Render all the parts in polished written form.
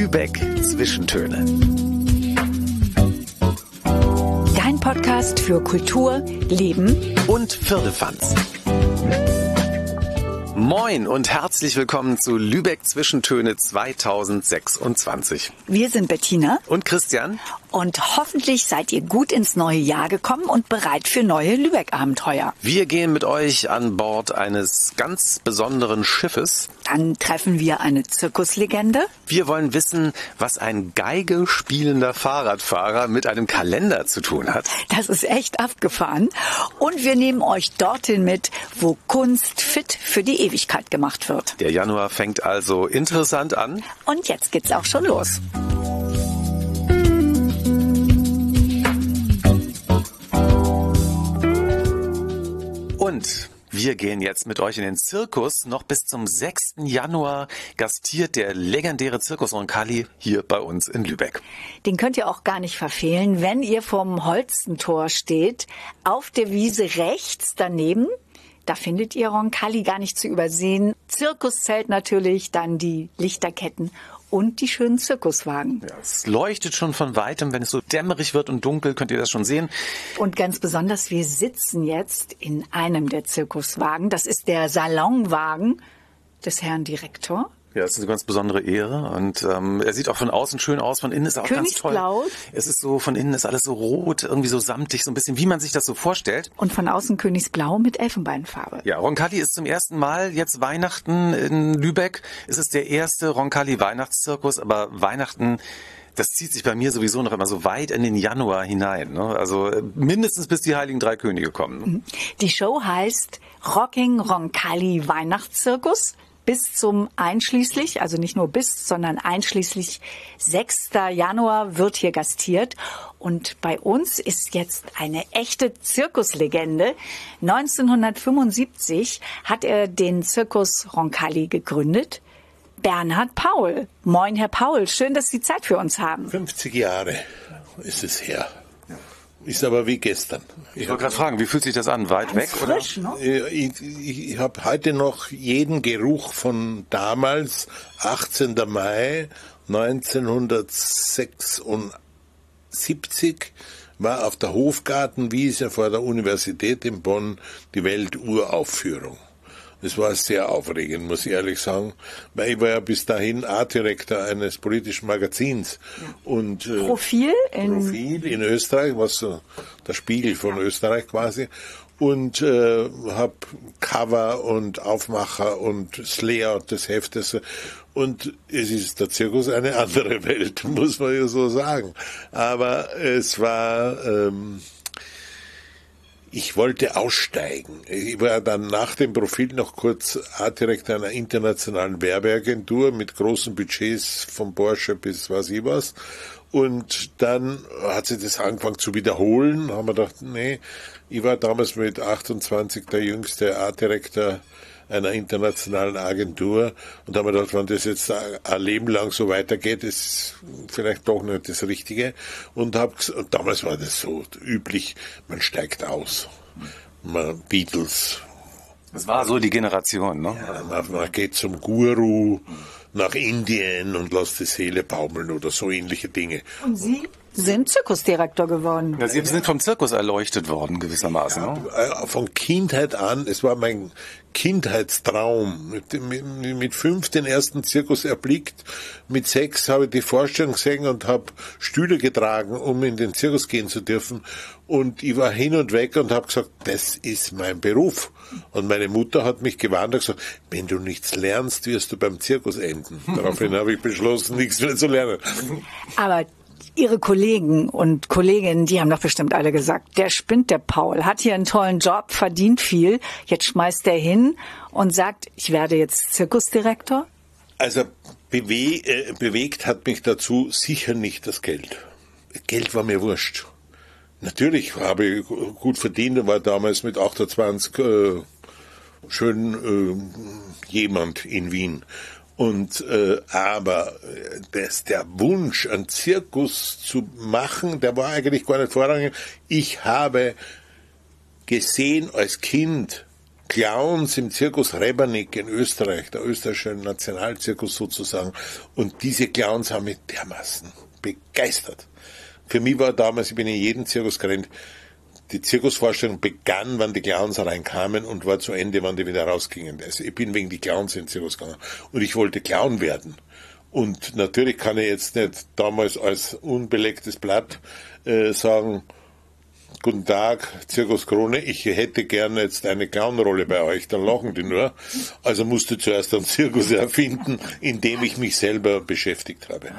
Lübeck Zwischentöne. Dein Podcast für Kultur, Leben und Firlefanz. Moin und herzlich willkommen zu Lübeck Zwischentöne 2026. Wir sind Bettina und Christian. Und hoffentlich seid ihr gut ins neue Jahr gekommen und bereit für neue Lübeck-Abenteuer. Wir gehen mit euch an Bord eines ganz besonderen Schiffes. Dann treffen wir eine Zirkuslegende. Wir wollen wissen, was ein Geige spielender Fahrradfahrer mit einem Kalender zu tun hat. Das ist echt abgefahren. Und wir nehmen euch dorthin mit, wo Kunst fit für die Ewigkeit gemacht wird. Der Januar fängt also interessant an. Und jetzt geht's auch schon los. Und wir gehen jetzt mit euch in den Zirkus. Noch bis zum 6. Januar gastiert der legendäre Zirkus Roncalli hier bei uns in Lübeck. Den könnt ihr auch gar nicht verfehlen, wenn ihr vorm Holstentor steht. Auf der Wiese rechts daneben, da findet ihr Roncalli gar nicht zu übersehen. Zirkuszelt natürlich, dann die Lichterketten und die schönen Zirkuswagen. Ja, es leuchtet schon von weitem, wenn es so dämmerig wird und dunkel, könnt ihr das schon sehen. Und ganz besonders, wir sitzen jetzt in einem der Zirkuswagen. Das ist der Salonwagen des Herrn Direktor. Ja, das ist eine ganz besondere Ehre und er sieht auch von außen schön aus, von innen ist er auch ganz toll. Königsblau. Es ist so, von innen ist alles so rot, irgendwie so samtig, so ein bisschen, wie man sich das so vorstellt. Und von außen Königsblau mit Elfenbeinfarbe. Ja, Roncalli ist zum ersten Mal jetzt Weihnachten in Lübeck. Es ist der erste Roncalli Weihnachtszirkus, aber Weihnachten, das zieht sich bei mir sowieso noch immer so weit in den Januar hinein. Ne? Also mindestens bis die Heiligen Drei Könige kommen. Die Show heißt Rocking Roncalli Weihnachtszirkus. Bis zum einschließlich, also nicht nur bis, sondern einschließlich 6. Januar wird hier gastiert. Und bei uns ist jetzt eine echte Zirkuslegende. 1975 hat er den Zirkus Roncalli gegründet. Bernhard Paul. Moin, Herr Paul. Schön, dass Sie Zeit für uns haben. 50 Jahre ist es her. Ist aber wie gestern. Ich wollte gerade fragen, wie fühlt sich das an? Weit weg? Frisch, oder? Ne? Ich habe heute noch jeden Geruch von damals, 18. Mai 1976, war auf der Hofgartenwiese vor der Universität in Bonn die Welturaufführung. Das war sehr aufregend, muss ich ehrlich sagen, weil ich war ja bis dahin Artdirektor eines politischen Magazins. Ja. Und Profil in Österreich, was so der Spiegel von Österreich quasi. Und habe Cover und Aufmacher und das Layout des Heftes. Und es ist der Zirkus eine andere Welt, muss man ja so sagen. Aber es war... Ich wollte aussteigen. Ich war dann nach dem Profil noch kurz Artdirektor einer internationalen Werbeagentur mit großen Budgets von Porsche bis was ich was. Und dann hat sich das angefangen zu wiederholen. Haben wir gedacht, nee, ich war damals mit 28 der jüngste Artdirektor einer internationalen Agentur und haben wir gedacht, wenn das jetzt ein Leben lang so weitergeht, ist vielleicht doch nicht das Richtige. Und damals war das so üblich, man steigt aus. Beatles. Das war so die Generation, ne? Ja, man geht zum Guru nach Indien und lässt die Seele baumeln oder so ähnliche Dinge. Und Sie sind Zirkusdirektor geworden. Ja, Sie sind vom Zirkus erleuchtet worden, gewissermaßen. Ja, ne? Von Kindheit an, es war mein Kindheitstraum. Mit 5 den ersten Zirkus erblickt, mit 6 habe ich die Vorstellung gesehen und habe Stühle getragen, um in den Zirkus gehen zu dürfen. Und ich war hin und weg und habe gesagt, das ist mein Beruf. Und meine Mutter hat mich gewarnt und gesagt, wenn du nichts lernst, wirst du beim Zirkus enden. Daraufhin habe ich beschlossen, nichts mehr zu lernen. Aber Ihre Kollegen und Kolleginnen, die haben doch bestimmt alle gesagt, der spinnt, der Paul, hat hier einen tollen Job, verdient viel, jetzt schmeißt er hin und sagt, ich werde jetzt Zirkusdirektor? Also bewegt hat mich dazu sicher nicht das Geld. Geld war mir wurscht. Natürlich habe ich gut verdient und war damals mit 28 schön jemand in Wien. Und aber der Wunsch, einen Zirkus zu machen, der war eigentlich gar nicht vorrangig. Ich habe gesehen als Kind Clowns im Zirkus Rebernik in Österreich, der österreichische Nationalzirkus sozusagen. Und diese Clowns haben mich dermaßen begeistert. Für mich war damals, ich bin in jeden Zirkus gerannt, die Zirkusvorstellung begann, wann die Clowns reinkamen und war zu Ende, wann die wieder rausgingen. Also ich bin wegen die Clowns in den Zirkus gegangen. Und ich wollte Clown werden. Und natürlich kann ich jetzt nicht damals als unbelecktes Blatt sagen, guten Tag, Zirkus Krone, ich hätte gerne jetzt eine Clownrolle bei euch, dann lachen die nur. Also musste zuerst einen Zirkus erfinden, in dem ich mich selber beschäftigt habe.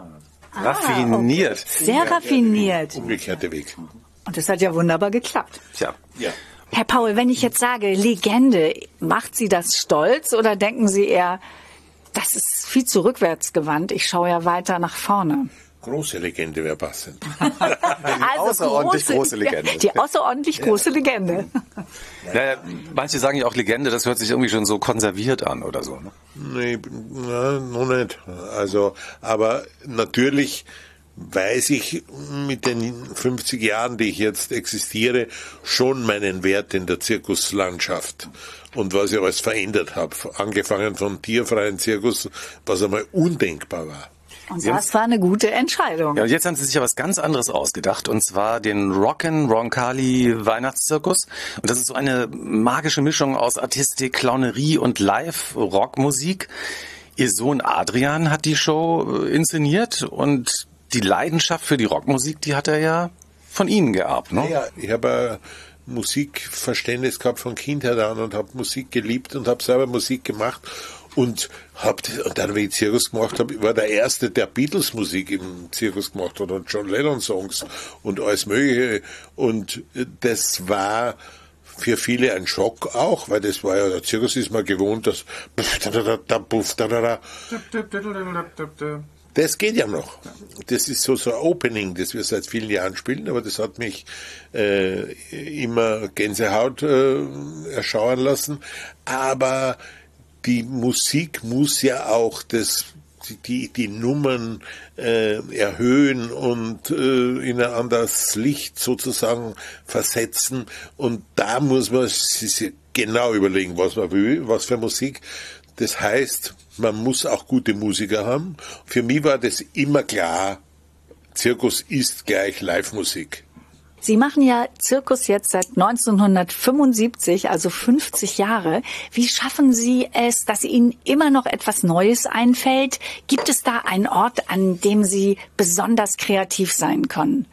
Raffiniert. Okay. Sehr raffiniert. Umgekehrter Weg. Und das hat ja wunderbar geklappt. Tja. Ja. Herr Paul, wenn ich jetzt sage Legende, macht Sie das stolz oder denken Sie eher, das ist viel zu rückwärtsgewandt, ich schaue ja weiter nach vorne? Große Legende wäre passend. Außerordentlich große Legende. Ja, die außerordentlich große Legende. Naja, manche sagen ja auch Legende, das hört sich irgendwie schon so konserviert an oder so. Ne? Nee, noch nicht. Also, aber natürlich weiß ich mit den 50 Jahren, die ich jetzt existiere, schon meinen Wert in der Zirkuslandschaft und was ich alles verändert habe. Angefangen vom tierfreien Zirkus, was einmal undenkbar war. Und das war eine gute Entscheidung. Ja, und jetzt haben Sie sich ja was ganz anderes ausgedacht, und zwar den Rockin' Roncalli Weihnachtszirkus. Und das ist so eine magische Mischung aus Artistik, Clownerie und Live-Rockmusik. Ihr Sohn Adrian hat die Show inszeniert und die Leidenschaft für die Rockmusik, die hat er ja von Ihnen geerbt, ne? Ja, ich habe Musikverständnis gehabt von Kindheit an und habe Musik geliebt und habe selber Musik gemacht. Und dann, wie ich Zirkus gemacht habe, war der Erste, der Beatles-Musik im Zirkus gemacht hat und John Lennon-Songs und alles Mögliche. Und das war für viele ein Schock auch, weil das war ja, der Zirkus ist mal gewohnt, dass das geht ja noch. Das ist so ein Opening, das wir seit vielen Jahren spielen, aber das hat mich immer Gänsehaut erschauern lassen. Aber die Musik muss ja auch die Nummern erhöhen und in ein anderes Licht sozusagen versetzen. Und da muss man sich genau überlegen, was man will, was für Musik. Das heißt, man muss auch gute Musiker haben. Für mich war das immer klar, Zirkus ist gleich Live-Musik. Sie machen ja Zirkus jetzt seit 1975, also 50 Jahre. Wie schaffen Sie es, dass Ihnen immer noch etwas Neues einfällt? Gibt es da einen Ort, an dem Sie besonders kreativ sein können?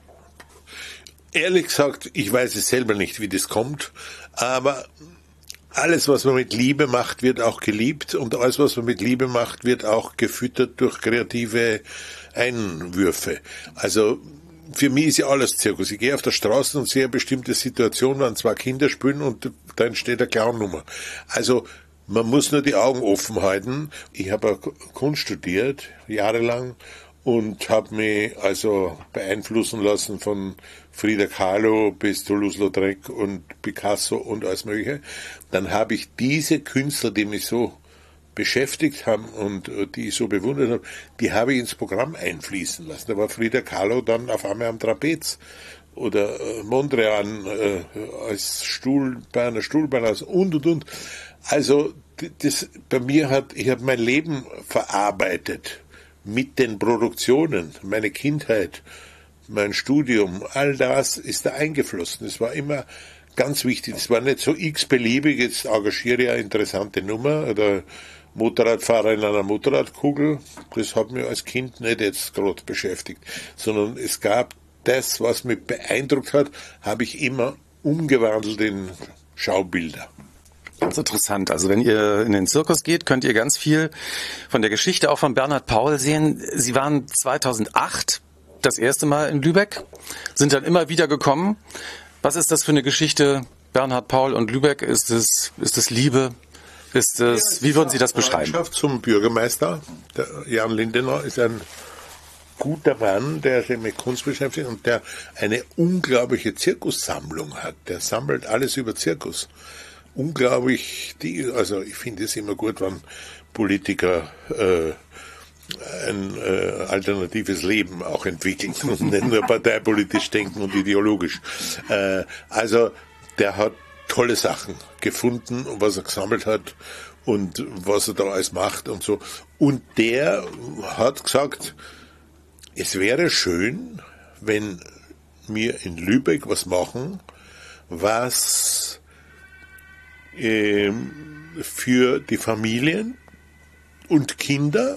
Ehrlich gesagt, ich weiß es selber nicht, wie das kommt, aber alles, was man mit Liebe macht, wird auch geliebt, und alles, was man mit Liebe macht, wird auch gefüttert durch kreative Einwürfe. Also für mich ist ja alles Zirkus. Ich gehe auf der Straße und sehe eine bestimmte Situation, wenn zwei Kinder spielen und da entsteht eine Clownnummer. Also man muss nur die Augen offen halten. Ich habe Kunst studiert, jahrelang, und habe mich also beeinflussen lassen von Frida Kahlo bis Toulouse-Lautrec und Picasso und alles Mögliche. Dann habe ich diese Künstler, die mich so beschäftigt haben und die ich so bewundert habe, die habe ich ins Programm einfließen lassen. Da war Frida Kahlo dann auf einmal am Trapez oder Mondrian als bei einer Stuhlbalance und. Also das bei mir ich habe mein Leben verarbeitet mit den Produktionen, meine Kindheit, mein Studium, all das ist da eingeflossen. Das war immer ganz wichtig. Das war nicht so x-beliebig, jetzt engagiere ich eine interessante Nummer oder Motorradfahrer in einer Motorradkugel. Das hat mich als Kind nicht jetzt gerade beschäftigt, sondern es gab das, was mich beeindruckt hat, habe ich immer umgewandelt in Schaubilder. Ganz interessant. Also wenn ihr in den Zirkus geht, könnt ihr ganz viel von der Geschichte auch von Bernhard Paul sehen. Sie waren 2008 das erste Mal in Lübeck, sind dann immer wieder gekommen. Was ist das für eine Geschichte, Bernhard Paul und Lübeck? Ist es Liebe? Wie würden Sie das beschreiben? Freundschaft zum Bürgermeister. Der Jan Lindenau ist ein guter Mann, der sich mit Kunst beschäftigt und der eine unglaubliche Zirkussammlung hat. Der sammelt alles über Zirkus. Unglaublich, also ich finde es immer gut, wenn Politiker ein alternatives Leben auch entwickeln und nicht nur parteipolitisch denken und ideologisch. Also der hat tolle Sachen gefunden und was er gesammelt hat und was er da alles macht und so. Und der hat gesagt, es wäre schön, wenn wir in Lübeck was machen, was für die Familien und Kinder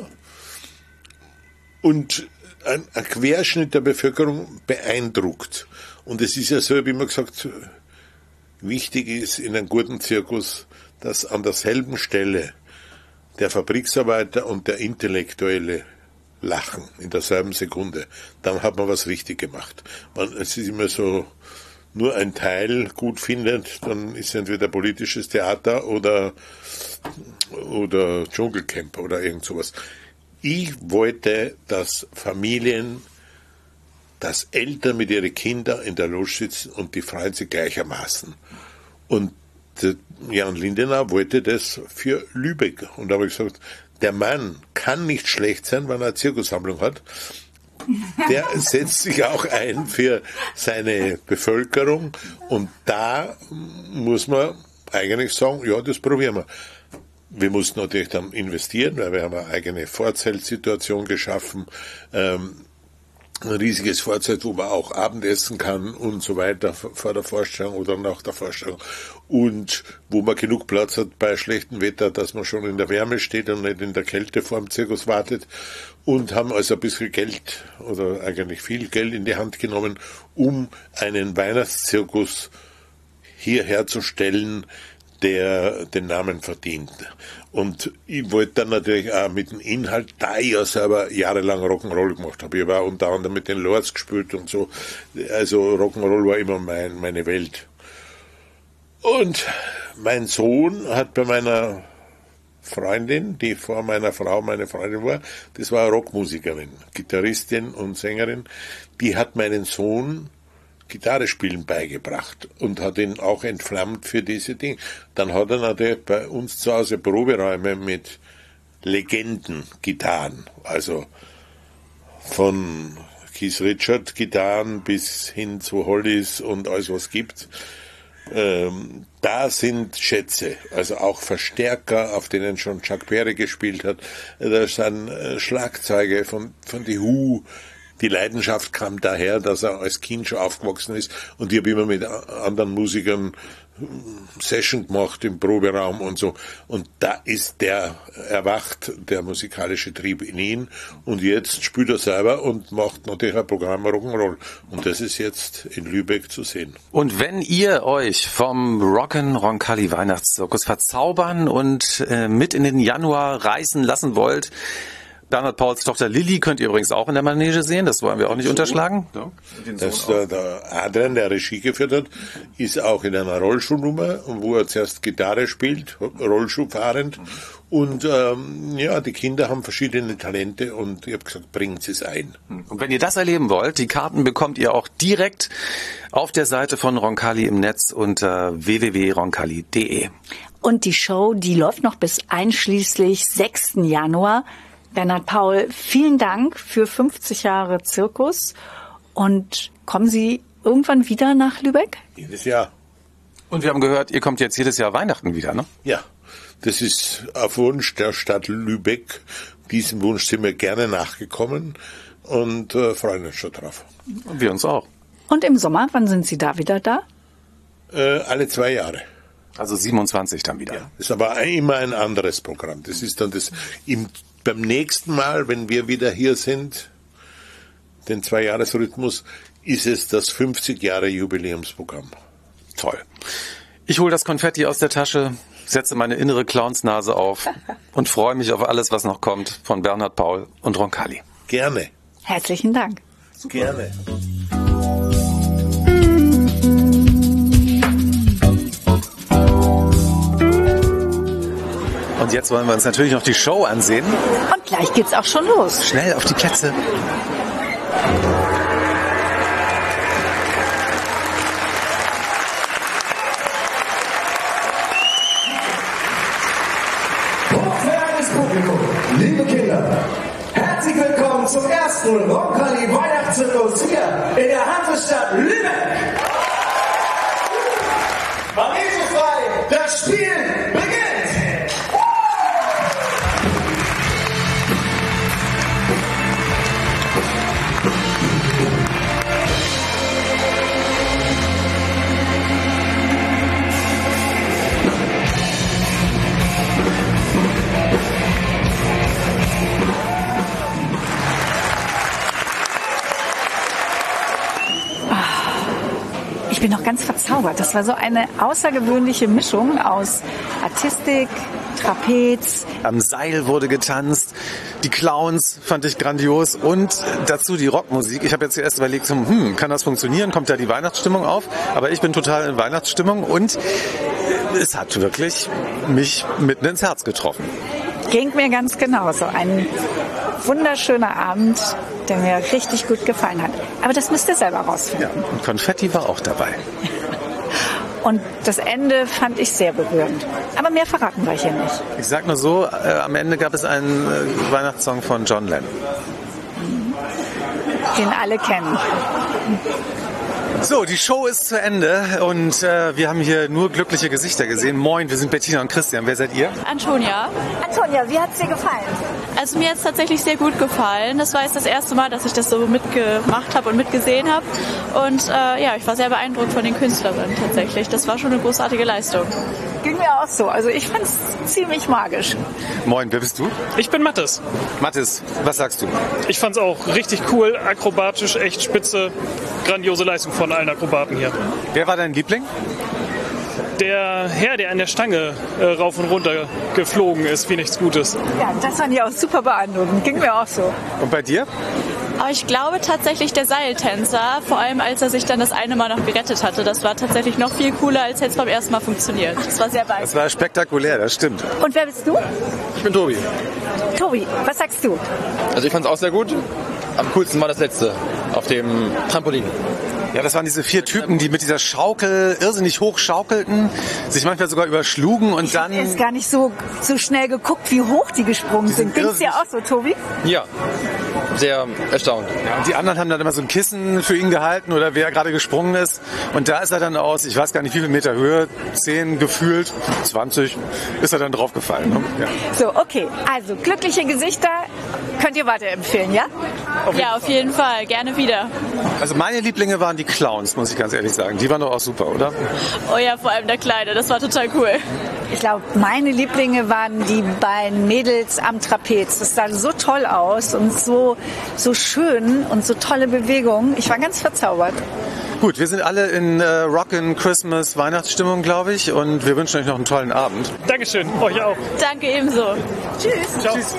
und ein Querschnitt der Bevölkerung beeindruckt. Und es ist ja so, wie immer gesagt, wichtig ist in einem guten Zirkus, dass an derselben Stelle der Fabriksarbeiter und der Intellektuelle lachen, in derselben Sekunde. Dann hat man was richtig gemacht. Es ist immer so, nur ein Teil gut findet, dann ist entweder politisches Theater oder Dschungelcamp oder irgend sowas. Ich wollte, dass Familien, dass Eltern mit ihren Kindern in der Loge sitzen und die freuen sich gleichermaßen. Und Jan Lindenau wollte das für Lübeck. Und da habe ich gesagt, der Mann kann nicht schlecht sein, wenn er eine Zirkussammlung hat. Der setzt sich auch ein für seine Bevölkerung. Und da muss man eigentlich sagen, ja, das probieren wir. Wir mussten natürlich dann investieren, weil wir haben eine eigene Vorzeltsituation geschaffen, ein riesiges Vorzelt, wo man auch Abendessen kann und so weiter vor der Vorstellung oder nach der Vorstellung und wo man genug Platz hat bei schlechtem Wetter, dass man schon in der Wärme steht und nicht in der Kälte vor dem Zirkus wartet und haben also ein bisschen Geld oder eigentlich viel Geld in die Hand genommen, um einen Weihnachtszirkus hier herzustellen, der den Namen verdient. Und ich wollte dann natürlich auch mit dem Inhalt, da ich ja selber jahrelang Rock'n'Roll gemacht habe. Ich war unter anderem mit den Lords gespielt und so. Also Rock'n'Roll war immer meine Welt. Und mein Sohn hat bei meiner Freundin, die vor meiner Frau meine Freundin war, das war eine Rockmusikerin, Gitarristin und Sängerin, die hat meinen Sohn Gitarre spielen beigebracht und hat ihn auch entflammt für diese Dinge. Dann hat er natürlich bei uns zu Hause Proberäume mit Legenden-Gitarren, also von Keith Richards Gitarren bis hin zu Hollys und alles was gibt. Da sind Schätze, also auch Verstärker, auf denen schon Chuck Berry gespielt hat. Da sind Schlagzeuge von The Who. Die Leidenschaft kam daher, dass er als Kind schon aufgewachsen ist und ich habe immer mit anderen Musikern Session gemacht im Proberaum und so. Und da ist der erwacht, der musikalische Trieb in ihn. Und jetzt spielt er selber und macht natürlich ein Programm Rock'n'Roll. Und das ist jetzt in Lübeck zu sehen. Und wenn ihr euch vom Rock'n' Weihnachtszirkus verzaubern und mit in den Januar reißen lassen wollt, Bernhard Pauls Tochter Lilly könnt ihr übrigens auch in der Manege sehen, das wollen wir auch nicht unterschlagen. Ja, der Adrian, der Regie geführt hat, ist auch in einer Rollschuhnummer, wo er zuerst Gitarre spielt, Rollschuhfahrend. Und die Kinder haben verschiedene Talente und ich habe gesagt, bringen Sie es ein. Und wenn ihr das erleben wollt, die Karten bekommt ihr auch direkt auf der Seite von Roncalli im Netz unter www.roncalli.de. Und die Show, die läuft noch bis einschließlich 6. Januar. Bernhard Paul, vielen Dank für 50 Jahre Zirkus und kommen Sie irgendwann wieder nach Lübeck? Jedes Jahr. Und wir haben gehört, ihr kommt jetzt jedes Jahr Weihnachten wieder, ne? Ja, das ist auf Wunsch der Stadt Lübeck. Diesem Wunsch sind wir gerne nachgekommen und freuen uns schon drauf. Und wir uns auch. Und im Sommer, wann sind Sie da wieder da? Alle 2 Jahre. Also 27 dann wieder. Ja, ist aber immer ein anderes Programm. Das ist dann beim nächsten Mal, wenn wir wieder hier sind, den 2-Jahres-Rhythmus, ist es das 50 Jahre Jubiläumsprogramm. Toll. Ich hole das Konfetti aus der Tasche, setze meine innere Clownsnase auf und freue mich auf alles, was noch kommt von Bernhard Paul und Roncalli. Gerne. Herzlichen Dank. Gerne. Und jetzt wollen wir uns natürlich noch die Show ansehen. Und gleich geht's auch schon los. Schnell auf die Plätze. Hochverehrtes Publikum, liebe Kinder, herzlich willkommen zum ersten Roncalli Weihnachtszirkus hier in der Hansestadt Lübeck. Manege das Spiel beginnt! Ich bin noch ganz verzaubert. Das war so eine außergewöhnliche Mischung aus Artistik, Trapez. Am Seil wurde getanzt, die Clowns fand ich grandios und dazu die Rockmusik. Ich habe jetzt erst überlegt, kann das funktionieren? Kommt da die Weihnachtsstimmung auf? Aber ich bin total in Weihnachtsstimmung und es hat wirklich mich mitten ins Herz getroffen. Ging mir ganz genauso. Ein wunderschöner Abend, der mir richtig gut gefallen hat. Aber das müsst ihr selber rausfinden. Ja, und Konfetti war auch dabei. Und das Ende fand ich sehr berührend. Aber mehr verraten wir hier nicht. Ich sag nur so, am Ende gab es einen Weihnachtssong von John Lennon. Den alle kennen. So, die Show ist zu Ende und wir haben hier nur glückliche Gesichter gesehen. Moin, wir sind Bettina und Christian. Wer seid ihr? Antonia. Antonia, wie hat es dir gefallen? Also mir hat es tatsächlich sehr gut gefallen. Das war jetzt das erste Mal, dass ich das so mitgemacht habe und mitgesehen habe. Und ja, ich war sehr beeindruckt von den Künstlerinnen tatsächlich. Das war schon eine großartige Leistung. Ging mir auch so. Also ich fand es ziemlich magisch. Moin, wer bist du? Ich bin Mathis. Mathis, was sagst du? Ich fand's auch richtig cool, akrobatisch, echt spitze, grandiose Leistung von allen Akrobaten hier. Wer war dein Liebling? Der Herr, der an der Stange rauf und runter geflogen ist, wie nichts Gutes. Ja, das fand ich auch super beeindruckend. Ging mir auch so. Und bei dir? Aber ich glaube tatsächlich der Seiltänzer, vor allem als er sich dann das eine Mal noch gerettet hatte, das war tatsächlich noch viel cooler, als hätte es beim ersten Mal funktioniert. Das war sehr beeindruckend. Das war spektakulär, das stimmt. Und wer bist du? Ich bin Tobi. Tobi, was sagst du? Also ich fand es auch sehr gut. Am coolsten war das letzte, auf dem Trampolin. Ja, das waren diese 4 Typen, die mit dieser Schaukel irrsinnig hoch schaukelten, sich manchmal sogar überschlugen und dann... Ich habe jetzt gar nicht so schnell geguckt, wie hoch die gesprungen sind. Ging's dir auch so, Tobi? Ja, sehr erstaunt. Ja, und die anderen haben dann immer so ein Kissen für ihn gehalten oder wer gerade gesprungen ist. Und da ist er dann aus, ich weiß gar nicht wie viel Meter Höhe, 10 gefühlt, 20, ist er dann draufgefallen. Ne? Ja. So, okay. Also glückliche Gesichter könnt ihr weiterempfehlen, ja? Ja, auf jeden Fall. Gerne wieder. Also meine Lieblinge waren die Clowns, muss ich ganz ehrlich sagen. Die waren doch auch super, oder? Oh ja, vor allem der Kleine. Das war total cool. Ich glaube, meine Lieblinge waren die beiden Mädels am Trapez. Das sah so toll aus und so schön und so tolle Bewegungen. Ich war ganz verzaubert. Gut, wir sind alle in Rockin' Christmas Weihnachtsstimmung, glaube ich. Und wir wünschen euch noch einen tollen Abend. Dankeschön, euch auch. Danke ebenso. Tschüss. Ciao. Tschüss.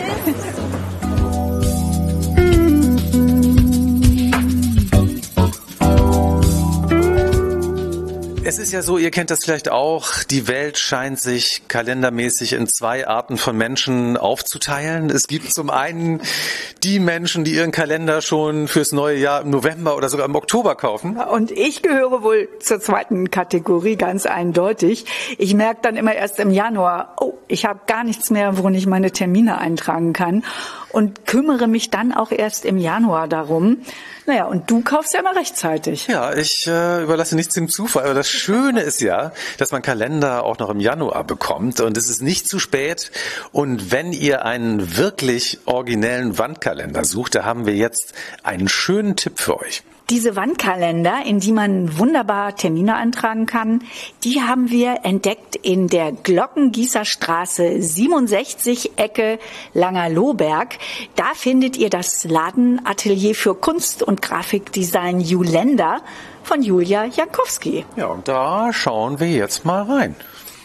Es ist ja so, ihr kennt das vielleicht auch, die Welt scheint sich kalendermäßig in 2 Arten von Menschen aufzuteilen. Es gibt zum einen die Menschen, die ihren Kalender schon fürs neue Jahr im November oder sogar im Oktober kaufen. Und ich gehöre wohl zur zweiten Kategorie, ganz eindeutig. Ich merke dann immer erst im Januar, oh, ich habe gar nichts mehr, worin ich meine Termine eintragen kann. Und kümmere mich dann auch erst im Januar darum. Naja, und du kaufst ja immer rechtzeitig. Ja, ich überlasse nichts dem Zufall. Aber das Schöne ist ja, dass man Kalender auch noch im Januar bekommt. Und es ist nicht zu spät. Und wenn ihr einen wirklich originellen Wandkalender sucht, da haben wir jetzt einen schönen Tipp für euch. Diese Wandkalender, in die man wunderbar Termine eintragen kann, die haben wir entdeckt in der Glockengießerstraße 67, Ecke Langerlohberg. Da findet ihr das Ladenatelier für Kunst und Grafikdesign Julenda von Julia Jankowski. Ja, und da schauen wir jetzt mal rein.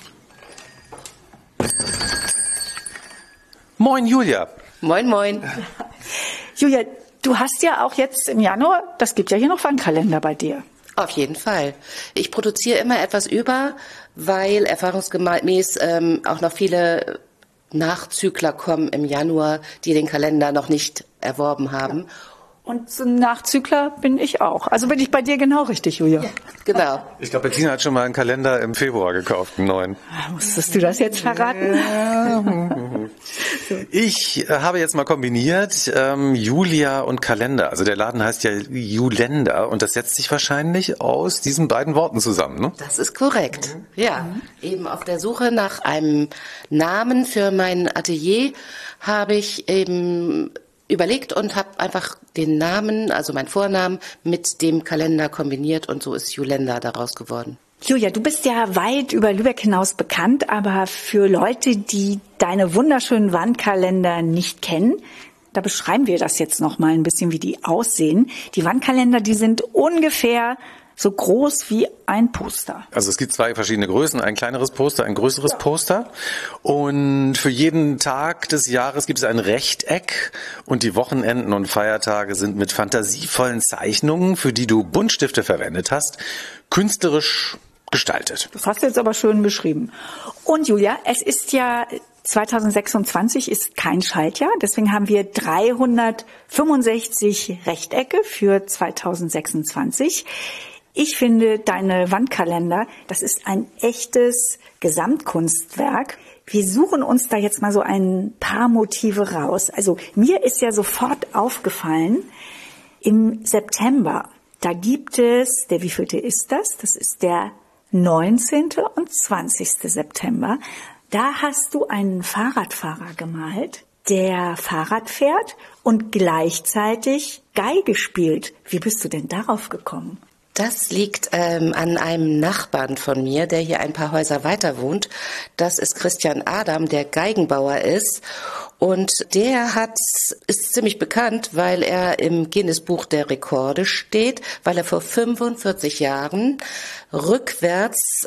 Moin, Julia. Moin, moin. Julia, du hast ja auch jetzt im Januar, das gibt ja hier noch Wandkalender bei dir. Auf jeden Fall. Ich produziere immer etwas über, weil erfahrungsgemäß auch noch viele Nachzügler kommen im Januar, die den Kalender noch nicht erworben haben. Und so ein Nachzügler bin ich auch. Also bin ich bei dir genau richtig, Julia. Ja. Genau. Ich glaube, Bettina hat schon mal einen Kalender im Februar gekauft, einen neuen. Musstest du das jetzt verraten? Ich habe jetzt mal kombiniert Julia und Kalender. Also der Laden heißt ja Julender und das setzt sich wahrscheinlich aus diesen beiden Worten zusammen, ne? Das ist korrekt. Ja, eben auf der Suche nach einem Namen für mein Atelier habe ich eben überlegt und habe einfach den Namen, also meinen Vornamen, mit dem Kalender kombiniert und so ist Julender daraus geworden. Julia, du bist ja weit über Lübeck hinaus bekannt, aber für Leute, die deine wunderschönen Wandkalender nicht kennen, da beschreiben wir das jetzt noch mal ein bisschen, wie die aussehen. Die Wandkalender, die sind ungefähr so groß wie ein Poster. Also es gibt zwei verschiedene Größen, ein kleineres Poster, ein größeres Poster. Und für jeden Tag des Jahres gibt es ein Rechteck und die Wochenenden und Feiertage sind mit fantasievollen Zeichnungen, für die du Buntstifte verwendet hast, künstlerisch gestaltet. Das hast du jetzt aber schön beschrieben. Und Julia, es ist ja 2026 ist kein Schaltjahr, deswegen haben wir 365 Rechtecke für 2026. Ich finde, deine Wandkalender, das ist ein echtes Gesamtkunstwerk. Wir suchen uns da jetzt mal so ein paar Motive raus. Also mir ist ja sofort aufgefallen, im September, da gibt es, der wievielte ist das? Das ist der 19. und 20. September. Da hast du einen Fahrradfahrer gemalt, der Fahrrad fährt und gleichzeitig Geige spielt. Wie bist du denn darauf gekommen? Das liegt an einem Nachbarn von mir, der hier ein paar Häuser weiter wohnt. Das ist Christian Adam, der Geigenbauer ist. Und der ist ziemlich bekannt, weil er im Guinness-Buch der Rekorde steht, weil er vor 45 Jahren rückwärts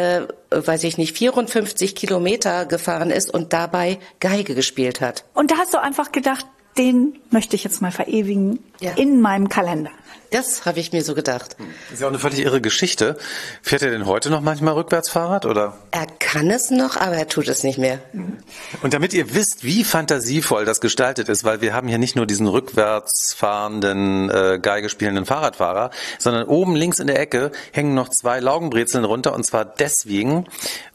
54 Kilometer gefahren ist und dabei Geige gespielt hat. Und da hast du einfach gedacht, den möchte ich jetzt mal verewigen in meinem Kalender. Das habe ich mir so gedacht. Das ist ja auch eine völlig irre Geschichte. Fährt er denn heute noch manchmal rückwärts Fahrrad, oder? Er kann es noch, aber er tut es nicht mehr. Und damit ihr wisst, wie fantasievoll das gestaltet ist, weil wir haben hier nicht nur diesen rückwärts fahrenden, Geige spielenden Fahrradfahrer, sondern oben links in der Ecke hängen noch 2 Laugenbrezeln runter, und zwar deswegen,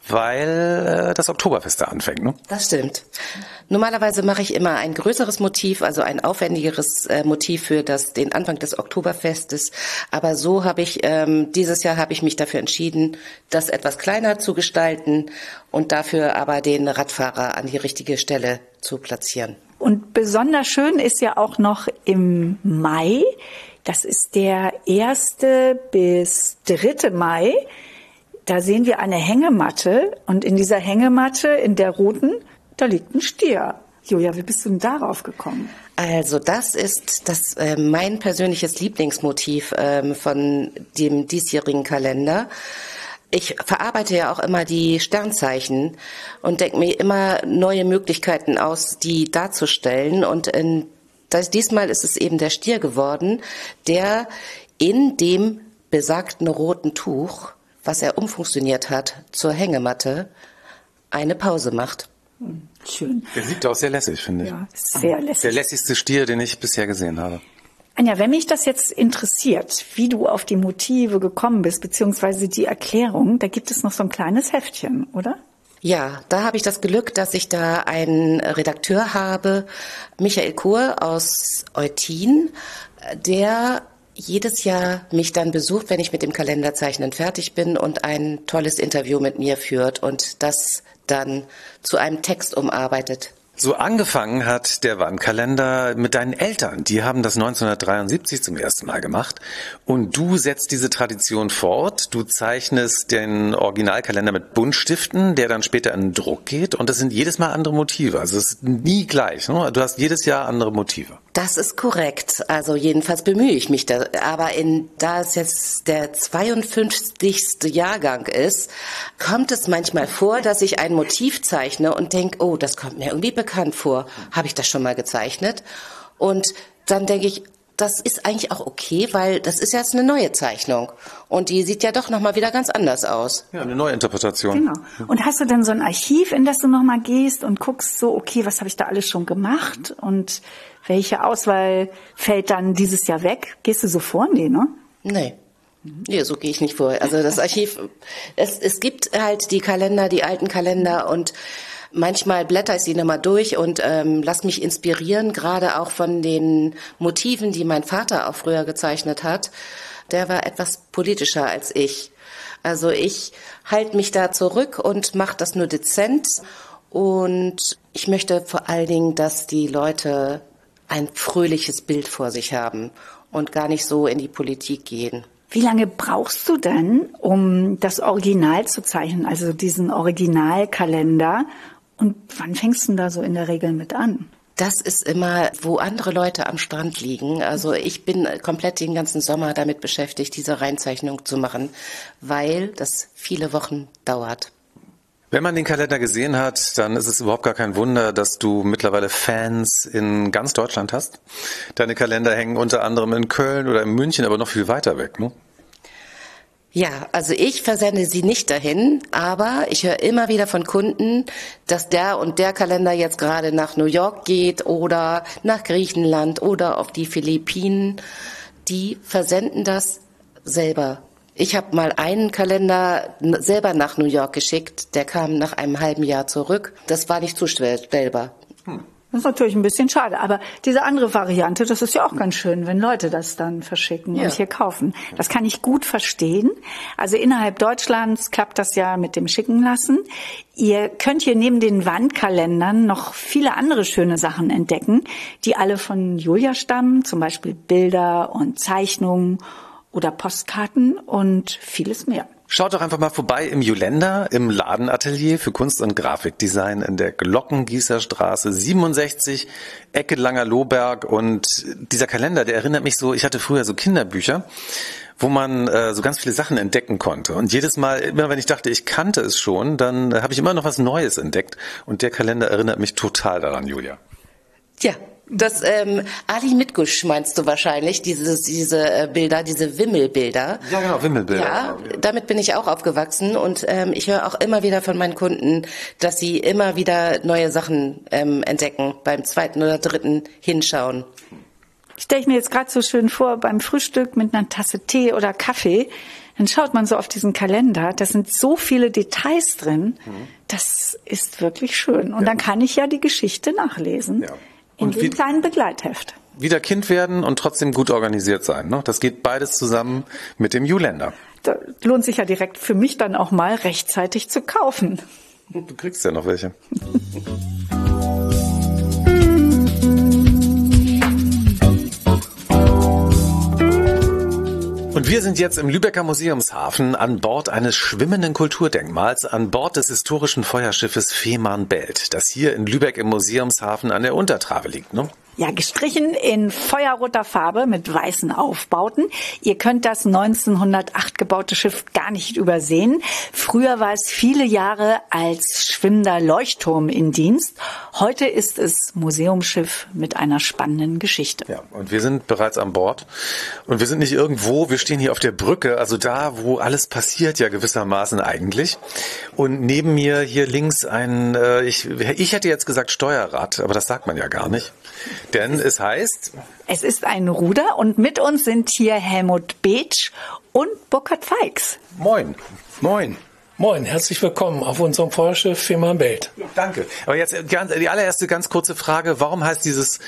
weil das Oktoberfest da anfängt, ne? Das stimmt. Normalerweise mache ich immer ein größeres Motiv, also ein aufwendigeres Motiv für den Anfang des Oktoberfestes. Aber so habe ich, dieses Jahr habe ich mich dafür entschieden, das etwas kleiner zu gestalten und dafür aber den Radfahrer an die richtige Stelle zu platzieren. Und besonders schön ist ja auch noch im Mai, das ist der 1. bis 3. Mai, da sehen wir eine Hängematte und in dieser Hängematte, in der roten, da liegt ein Stier. Julia, wie bist du denn darauf gekommen? Also das ist mein persönliches Lieblingsmotiv von dem diesjährigen Kalender. Ich verarbeite ja auch immer die Sternzeichen und denke mir immer neue Möglichkeiten aus, die darzustellen. Und diesmal ist es eben der Stier geworden, der in dem besagten roten Tuch, was er umfunktioniert hat zur Hängematte, eine Pause macht. Schön. Der sieht auch sehr lässig, finde ich. Ja, sehr lässig. Der lässigste Stier, den ich bisher gesehen habe. Anja, wenn mich das jetzt interessiert, wie du auf die Motive gekommen bist, beziehungsweise die Erklärung, da gibt es noch so ein kleines Heftchen, oder? Ja, da habe ich das Glück, dass ich da einen Redakteur habe, Michael Kohr aus Eutin, der jedes Jahr mich dann besucht, wenn ich mit dem Kalenderzeichnen fertig bin und ein tolles Interview mit mir führt und das dann zu einem Text umarbeitet. So angefangen hat der Wandkalender mit deinen Eltern. Die haben das 1973 zum ersten Mal gemacht. Und du setzt diese Tradition fort. Du zeichnest den Originalkalender mit Buntstiften, der dann später in Druck geht. Und das sind jedes Mal andere Motive. Also es ist nie gleich, ne? Du hast jedes Jahr andere Motive. Das ist korrekt. Also jedenfalls bemühe ich mich da. Aber da es jetzt der 52. Jahrgang ist, kommt es manchmal vor, dass ich ein Motiv zeichne und denke, oh, das kommt mir irgendwie bekannt vor. Habe ich das schon mal gezeichnet? Und dann denke ich, das ist eigentlich auch okay, weil das ist jetzt eine neue Zeichnung. Und die sieht ja doch nochmal wieder ganz anders aus. Ja, eine neue Interpretation. Genau. Und hast du denn so ein Archiv, in das du nochmal gehst und guckst so, okay, was habe ich da alles schon gemacht? Und welche Auswahl fällt dann dieses Jahr weg? Gehst du so vor? Nee, ne? Nee, so gehe ich nicht vor. Also das Archiv, es gibt halt die Kalender, die alten Kalender und Manchmal blätter ich sie nochmal durch und lass mich inspirieren, gerade auch von den Motiven, die mein Vater auch früher gezeichnet hat. Der war etwas politischer als ich. Also ich halte mich da zurück und mache das nur dezent. Und ich möchte vor allen Dingen, dass die Leute ein fröhliches Bild vor sich haben und gar nicht so in die Politik gehen. Wie lange brauchst du denn, um das Original zu zeichnen, also diesen Originalkalender? Und wann fängst du da so in der Regel mit an? Das ist immer, wo andere Leute am Strand liegen. Also ich bin komplett den ganzen Sommer damit beschäftigt, diese Reinzeichnung zu machen, weil das viele Wochen dauert. Wenn man den Kalender gesehen hat, dann ist es überhaupt gar kein Wunder, dass du mittlerweile Fans in ganz Deutschland hast. Deine Kalender hängen unter anderem in Köln oder in München, aber noch viel weiter weg, ne? Ja, also ich versende sie nicht dahin, aber ich höre immer wieder von Kunden, dass der und der Kalender jetzt gerade nach New York geht oder nach Griechenland oder auf die Philippinen. Die versenden das selber. Ich habe mal einen Kalender selber nach New York geschickt, der kam nach einem halben Jahr zurück. Das war nicht zustellbar. Das ist natürlich ein bisschen schade, aber diese andere Variante, das ist ja auch ganz schön, wenn Leute das dann verschicken und hier kaufen. Das kann ich gut verstehen. Also innerhalb Deutschlands klappt das ja mit dem Schicken lassen. Ihr könnt hier neben den Wandkalendern noch viele andere schöne Sachen entdecken, die alle von Julia stammen, zum Beispiel Bilder und Zeichnungen oder Postkarten und vieles mehr. Schaut doch einfach mal vorbei im Julender, im Ladenatelier für Kunst- und Grafikdesign in der Glockengießerstraße 67, Ecke Langer-Lohberg. Und dieser Kalender, der erinnert mich so, ich hatte früher so Kinderbücher, wo man so ganz viele Sachen entdecken konnte. Und jedes Mal, immer wenn ich dachte, ich kannte es schon, dann habe ich immer noch was Neues entdeckt. Und der Kalender erinnert mich total daran, Julia. Ja. Das Ali Mitgusch meinst du wahrscheinlich, diese Bilder, diese Wimmelbilder. Ja, genau, Wimmelbilder. Ja, damit bin ich auch aufgewachsen und ich höre auch immer wieder von meinen Kunden, dass sie immer wieder neue Sachen entdecken, beim zweiten oder dritten Hinschauen. Stelle ich mir jetzt gerade so schön vor, beim Frühstück mit einer Tasse Tee oder Kaffee, dann schaut man so auf diesen Kalender, da sind so viele Details drin, das ist wirklich schön. Und dann kann ich ja die Geschichte nachlesen. Ja. In dem kleinen Begleitheft. Wieder Kind werden und trotzdem gut organisiert sein. Ne? Das geht beides zusammen mit dem Julender. Da lohnt sich ja direkt für mich dann auch mal rechtzeitig zu kaufen. Du kriegst ja noch welche. Und wir sind jetzt im Lübecker Museumshafen an Bord eines schwimmenden Kulturdenkmals, an Bord des historischen Feuerschiffes Fehmarnbelt, das hier in Lübeck im Museumshafen an der Untertrave liegt, ne? Ja, gestrichen in feuerroter Farbe mit weißen Aufbauten. Ihr könnt das 1908 gebaute Schiff gar nicht übersehen. Früher war es viele Jahre als schwimmender Leuchtturm in Dienst. Heute ist es Museumsschiff mit einer spannenden Geschichte. Ja, und wir sind bereits an Bord. Und wir sind nicht irgendwo, wir stehen hier auf der Brücke, also da, wo alles passiert ja gewissermaßen eigentlich. Und neben mir hier links ein, ich hätte jetzt gesagt Steuerrad, aber das sagt man ja gar nicht. Denn es heißt... Es ist ein Ruder und mit uns sind hier Helmut Beetsch und Burkhard Feix. Moin. Moin. Moin, herzlich willkommen auf unserem Feuerschiff Fehmarnbelt. Ja, danke. Aber jetzt die allererste ganz kurze Frage. Warum heißt dieses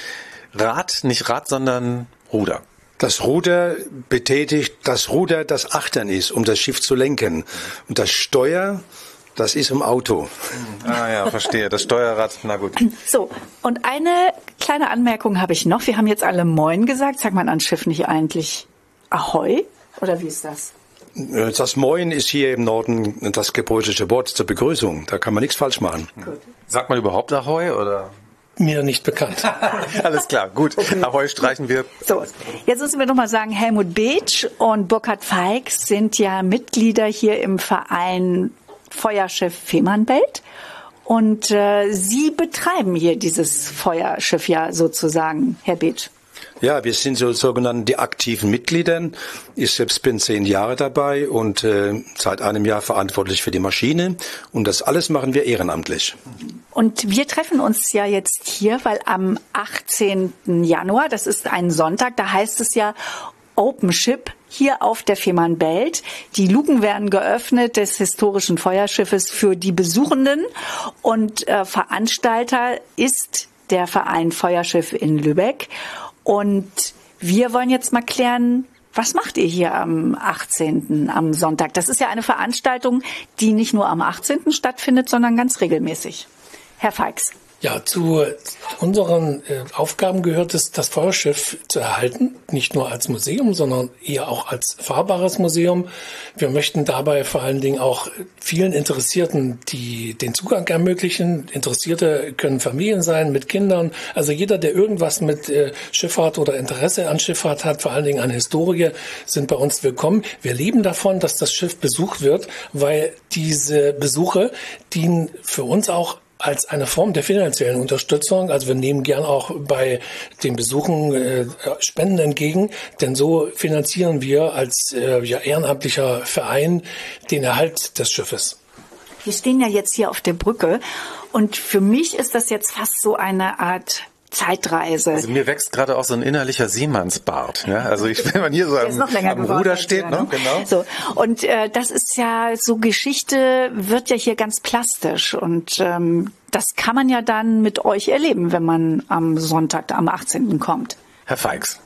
Rad nicht Rad, sondern Ruder? Das Ruder betätigt das Ruder, das Achtern ist, um das Schiff zu lenken. Und das Steuer... Das ist im Auto. Ah ja, verstehe. Das Steuerrad, na gut. So, und eine kleine Anmerkung habe ich noch. Wir haben jetzt alle Moin gesagt. Sagt man an Schiff nicht eigentlich Ahoi? Oder wie ist das? Das Moin ist hier im Norden das gebräuchliche Wort zur Begrüßung. Da kann man nichts falsch machen. Gut. Sagt man überhaupt Ahoi oder? Mir nicht bekannt. Alles klar, gut. Okay. Ahoi streichen wir. So, jetzt müssen wir noch mal sagen, Helmut Beetsch und Burkhard Feix sind ja Mitglieder hier im Verein Feuerschiff Fehmarnbelt und Sie betreiben hier dieses Feuerschiff ja sozusagen, Herr Beetsch. Ja, wir sind so sogenannten die aktiven Mitglieder. Ich selbst bin 10 Jahre dabei und seit einem Jahr verantwortlich für die Maschine und das alles machen wir ehrenamtlich. Und wir treffen uns ja jetzt hier, weil am 18. Januar, das ist ein Sonntag, da heißt es ja Open Ship hier auf der Fehmarnbelt. Die Luken werden geöffnet des historischen Feuerschiffes für die Besuchenden und Veranstalter ist der Verein Feuerschiff in Lübeck. Und wir wollen jetzt mal klären, was macht ihr hier am 18., am Sonntag? Das ist ja eine Veranstaltung, die nicht nur am 18. stattfindet, sondern ganz regelmäßig. Herr Feix. Ja, zu unseren Aufgaben gehört es, das Feuerschiff zu erhalten, nicht nur als Museum, sondern eher auch als fahrbares Museum. Wir möchten dabei vor allen Dingen auch vielen Interessierten den Zugang ermöglichen. Interessierte können Familien sein mit Kindern. Also jeder, der irgendwas mit Schifffahrt oder Interesse an Schifffahrt hat, vor allen Dingen an Historie, sind bei uns willkommen. Wir leben davon, dass das Schiff besucht wird, weil diese Besuche dienen für uns auch als eine Form der finanziellen Unterstützung. Also wir nehmen gern auch bei den Besuchen Spenden entgegen, denn so finanzieren wir als ehrenamtlicher Verein den Erhalt des Schiffes. Wir stehen ja jetzt hier auf der Brücke und für mich ist das jetzt fast so eine Art Zeitreise. Also mir wächst gerade auch so ein innerlicher Seemannsbart. Ja? Also wenn man hier so am Ruder steht. Ne? Genau. So. Und das ist ja so, Geschichte wird ja hier ganz plastisch und das kann man ja dann mit euch erleben, wenn man am Sonntag, am 18. kommt. Herr Feix.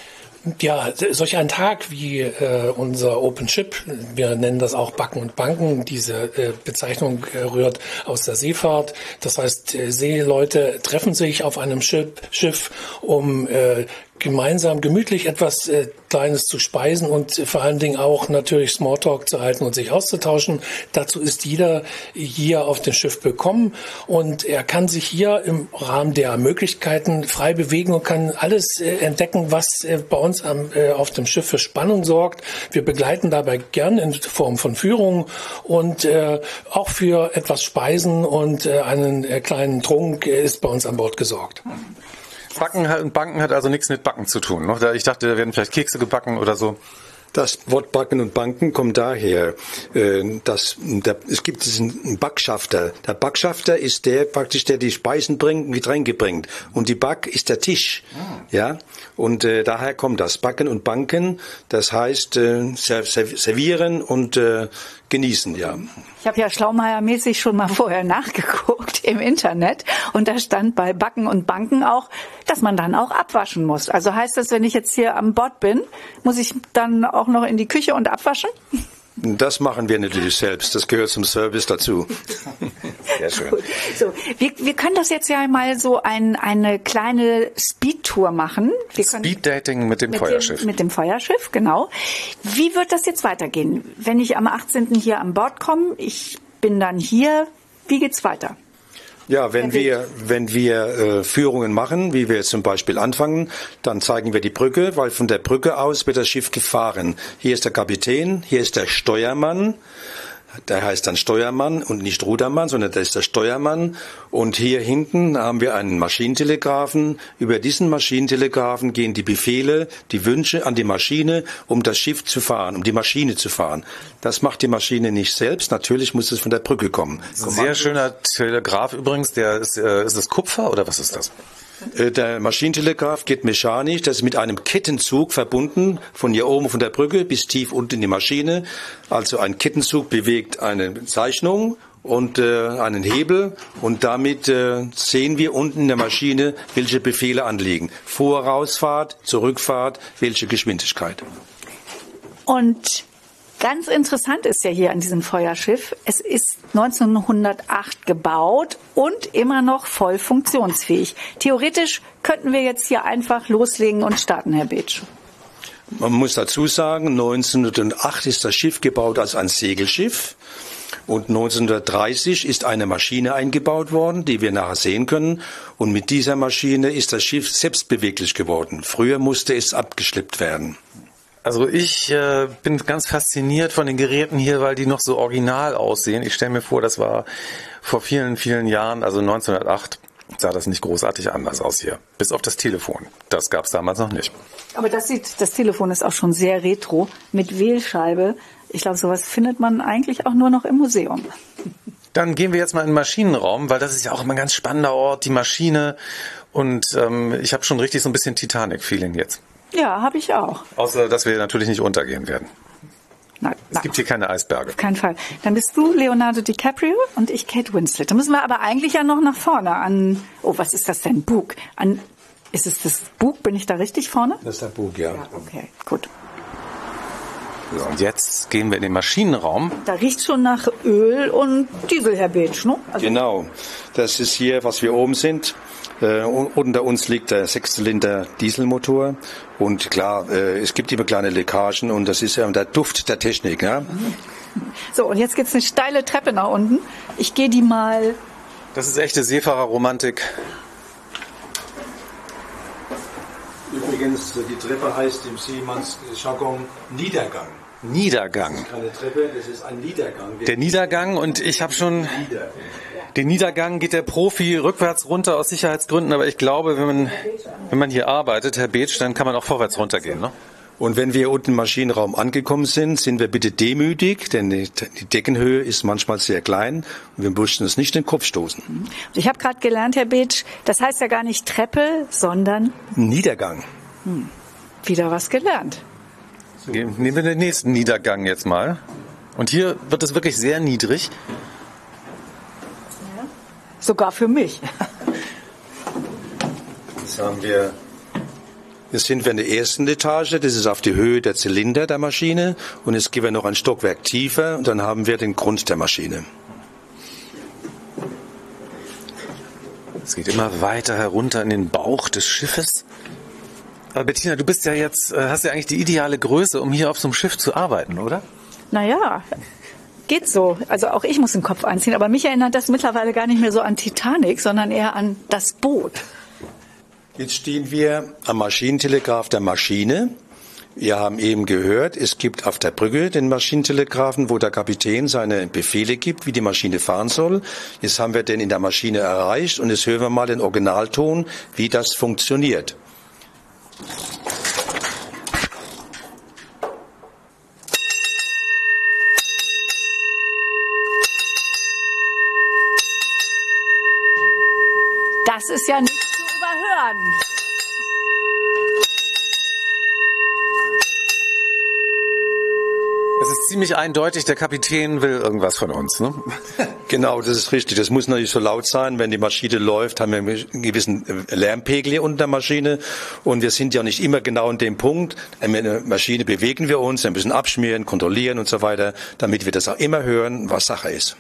Ja, solch ein Tag wie unser Open Ship, wir nennen das auch Backen und Banken, diese Bezeichnung rührt aus der Seefahrt. Das heißt, Seeleute treffen sich auf einem Schiff, um gemeinsam gemütlich etwas Kleines zu speisen und vor allen Dingen auch natürlich Smalltalk zu halten und sich auszutauschen. Dazu ist jeder hier auf dem Schiff willkommen und er kann sich hier im Rahmen der Möglichkeiten frei bewegen und kann alles entdecken, was bei uns auf dem Schiff für Spannung sorgt. Wir begleiten dabei gern in Form von Führungen und auch für etwas Speisen und einen kleinen Trunk ist bei uns an Bord gesorgt. Banken hat also nichts mit Backen zu tun. Ne? Ich dachte, da werden vielleicht Kekse gebacken oder so. Das Wort Backen und Banken kommt daher, es gibt diesen Backschafter. Der Backschafter ist der praktisch, der die Speisen bringt, Getränke bringt. Und die Back ist der Tisch. Ja? Und daher kommt das Backen und Banken. Das heißt servieren und genießen, ja. Ich habe ja Schlaumeier-mäßig schon mal vorher nachgeguckt im Internet und da stand bei Backen und Banken auch, dass man dann auch abwaschen muss. Also heißt das, wenn ich jetzt hier an Bord bin, muss ich dann auch noch in die Küche und abwaschen? Das machen wir natürlich selbst. Das gehört zum Service dazu. Sehr schön. Gut. So, wir können das jetzt ja mal so eine kleine Speedtour machen. Speeddating mit dem Feuerschiff. Mit dem Feuerschiff, genau. Wie wird das jetzt weitergehen? Wenn ich am 18. hier an Bord komme, ich bin dann hier, wie geht's weiter? Ja, wenn wir Führungen machen, wie wir jetzt zum Beispiel anfangen, dann zeigen wir die Brücke, weil von der Brücke aus wird das Schiff gefahren. Hier ist der Kapitän, hier ist der Steuermann. Der heißt dann Steuermann und nicht Rudermann, sondern der ist der Steuermann. Und hier hinten haben wir einen Maschinentelegraphen. Über diesen Maschinentelegraphen gehen die Befehle, die Wünsche an die Maschine, um das Schiff zu fahren, um die Maschine zu fahren. Das macht die Maschine nicht selbst. Natürlich muss es von der Brücke kommen. Sehr schöner Telegraph übrigens. Ist das Kupfer oder was ist das? Der Maschinentelegraph geht mechanisch, das ist mit einem Kettenzug verbunden, von hier oben von der Brücke bis tief unten in die Maschine. Also ein Kettenzug bewegt eine Zeichnung und einen Hebel und damit sehen wir unten in der Maschine, welche Befehle anliegen. Vorausfahrt, Zurückfahrt, welche Geschwindigkeit. Und ganz interessant ist ja hier an diesem Feuerschiff, es ist 1908 gebaut und immer noch voll funktionsfähig. Theoretisch könnten wir jetzt hier einfach loslegen und starten, Herr Beetsch. Man muss dazu sagen, 1908 ist das Schiff gebaut als ein Segelschiff. Und 1930 ist eine Maschine eingebaut worden, die wir nachher sehen können. Und mit dieser Maschine ist das Schiff selbstbeweglich geworden. Früher musste es abgeschleppt werden. Also ich bin ganz fasziniert von den Geräten hier, weil die noch so original aussehen. Ich stelle mir vor, das war vor vielen, vielen Jahren, also 1908, sah das nicht großartig anders aus hier. Bis auf das Telefon. Das gab es damals noch nicht. Aber das Telefon ist auch schon sehr retro, mit Wählscheibe. Ich glaube, sowas findet man eigentlich auch nur noch im Museum. Dann gehen wir jetzt mal in den Maschinenraum, weil das ist ja auch immer ein ganz spannender Ort, die Maschine. Und ich habe schon richtig so ein bisschen Titanic-Feeling jetzt. Ja, habe ich auch. Außer, dass wir natürlich nicht untergehen werden. Es gibt hier keine Eisberge. Auf keinen Fall. Dann bist du Leonardo DiCaprio und ich Kate Winslet. Da müssen wir aber eigentlich ja noch nach vorne an... Oh, was ist das denn? Bug. Ist es das Bug? Bin ich da richtig vorne? Das ist der Bug, ja. Okay, gut. So, und jetzt gehen wir in den Maschinenraum. Da riecht schon nach Öl und Diesel, Herr Beetsch, ne? Genau. Das ist hier, was wir oben sind. Unter uns liegt der 6-Zylinder Dieselmotor und klar, es gibt immer kleine Leckagen und das ist ja der Duft der Technik. Ja? So, und jetzt gibt's eine steile Treppe nach unten. Ich gehe die mal... Das ist echte Seefahrerromantik. Übrigens, die Treppe heißt im Seemannsjargon Niedergang. Niedergang. Das ist keine Treppe, das ist ein Niedergang. Der Niedergang, und ich habe schon... Den Niedergang geht der Profi rückwärts runter aus Sicherheitsgründen, aber ich glaube, wenn man hier arbeitet, Herr Beetsch, dann kann man auch vorwärts runtergehen, ne? Und wenn wir unten im Maschinenraum angekommen sind, sind wir bitte demütig, denn die Deckenhöhe ist manchmal sehr klein und wir möchten uns nicht den Kopf stoßen. Ich habe gerade gelernt, Herr Beetsch, das heißt ja gar nicht Treppe, sondern... Niedergang. Wieder was gelernt. Nehmen wir den nächsten Niedergang jetzt mal. Und hier wird es wirklich sehr niedrig. Sogar für mich. Jetzt sind wir in der ersten Etage, das ist auf die Höhe der Zylinder der Maschine und jetzt gehen wir noch ein Stockwerk tiefer und dann haben wir den Grund der Maschine. Es geht immer weiter herunter in den Bauch des Schiffes. Aber Bettina, du bist ja jetzt, hast ja eigentlich die ideale Größe, um hier auf so einem Schiff zu arbeiten, oder? Naja, geht so. Also auch ich muss den Kopf einziehen. Aber mich erinnert das mittlerweile gar nicht mehr so an Titanic, sondern eher an das Boot. Jetzt stehen wir am Maschinentelegraph der Maschine. Wir haben eben gehört, es gibt auf der Brücke den Maschinentelegraphen, wo der Kapitän seine Befehle gibt, wie die Maschine fahren soll. Jetzt haben wir den in der Maschine erreicht und jetzt hören wir mal den Originalton, wie das funktioniert. Das ist ja nicht zu überhören. Es ist ziemlich eindeutig, der Kapitän will irgendwas von uns, ne? Genau, das ist richtig. Das muss natürlich so laut sein. Wenn die Maschine läuft, haben wir einen gewissen Lärmpegel hier unter der Maschine. Und wir sind ja nicht immer genau an dem Punkt. In der Maschine bewegen wir uns, ein bisschen abschmieren, kontrollieren und so weiter, damit wir das auch immer hören, was Sache ist.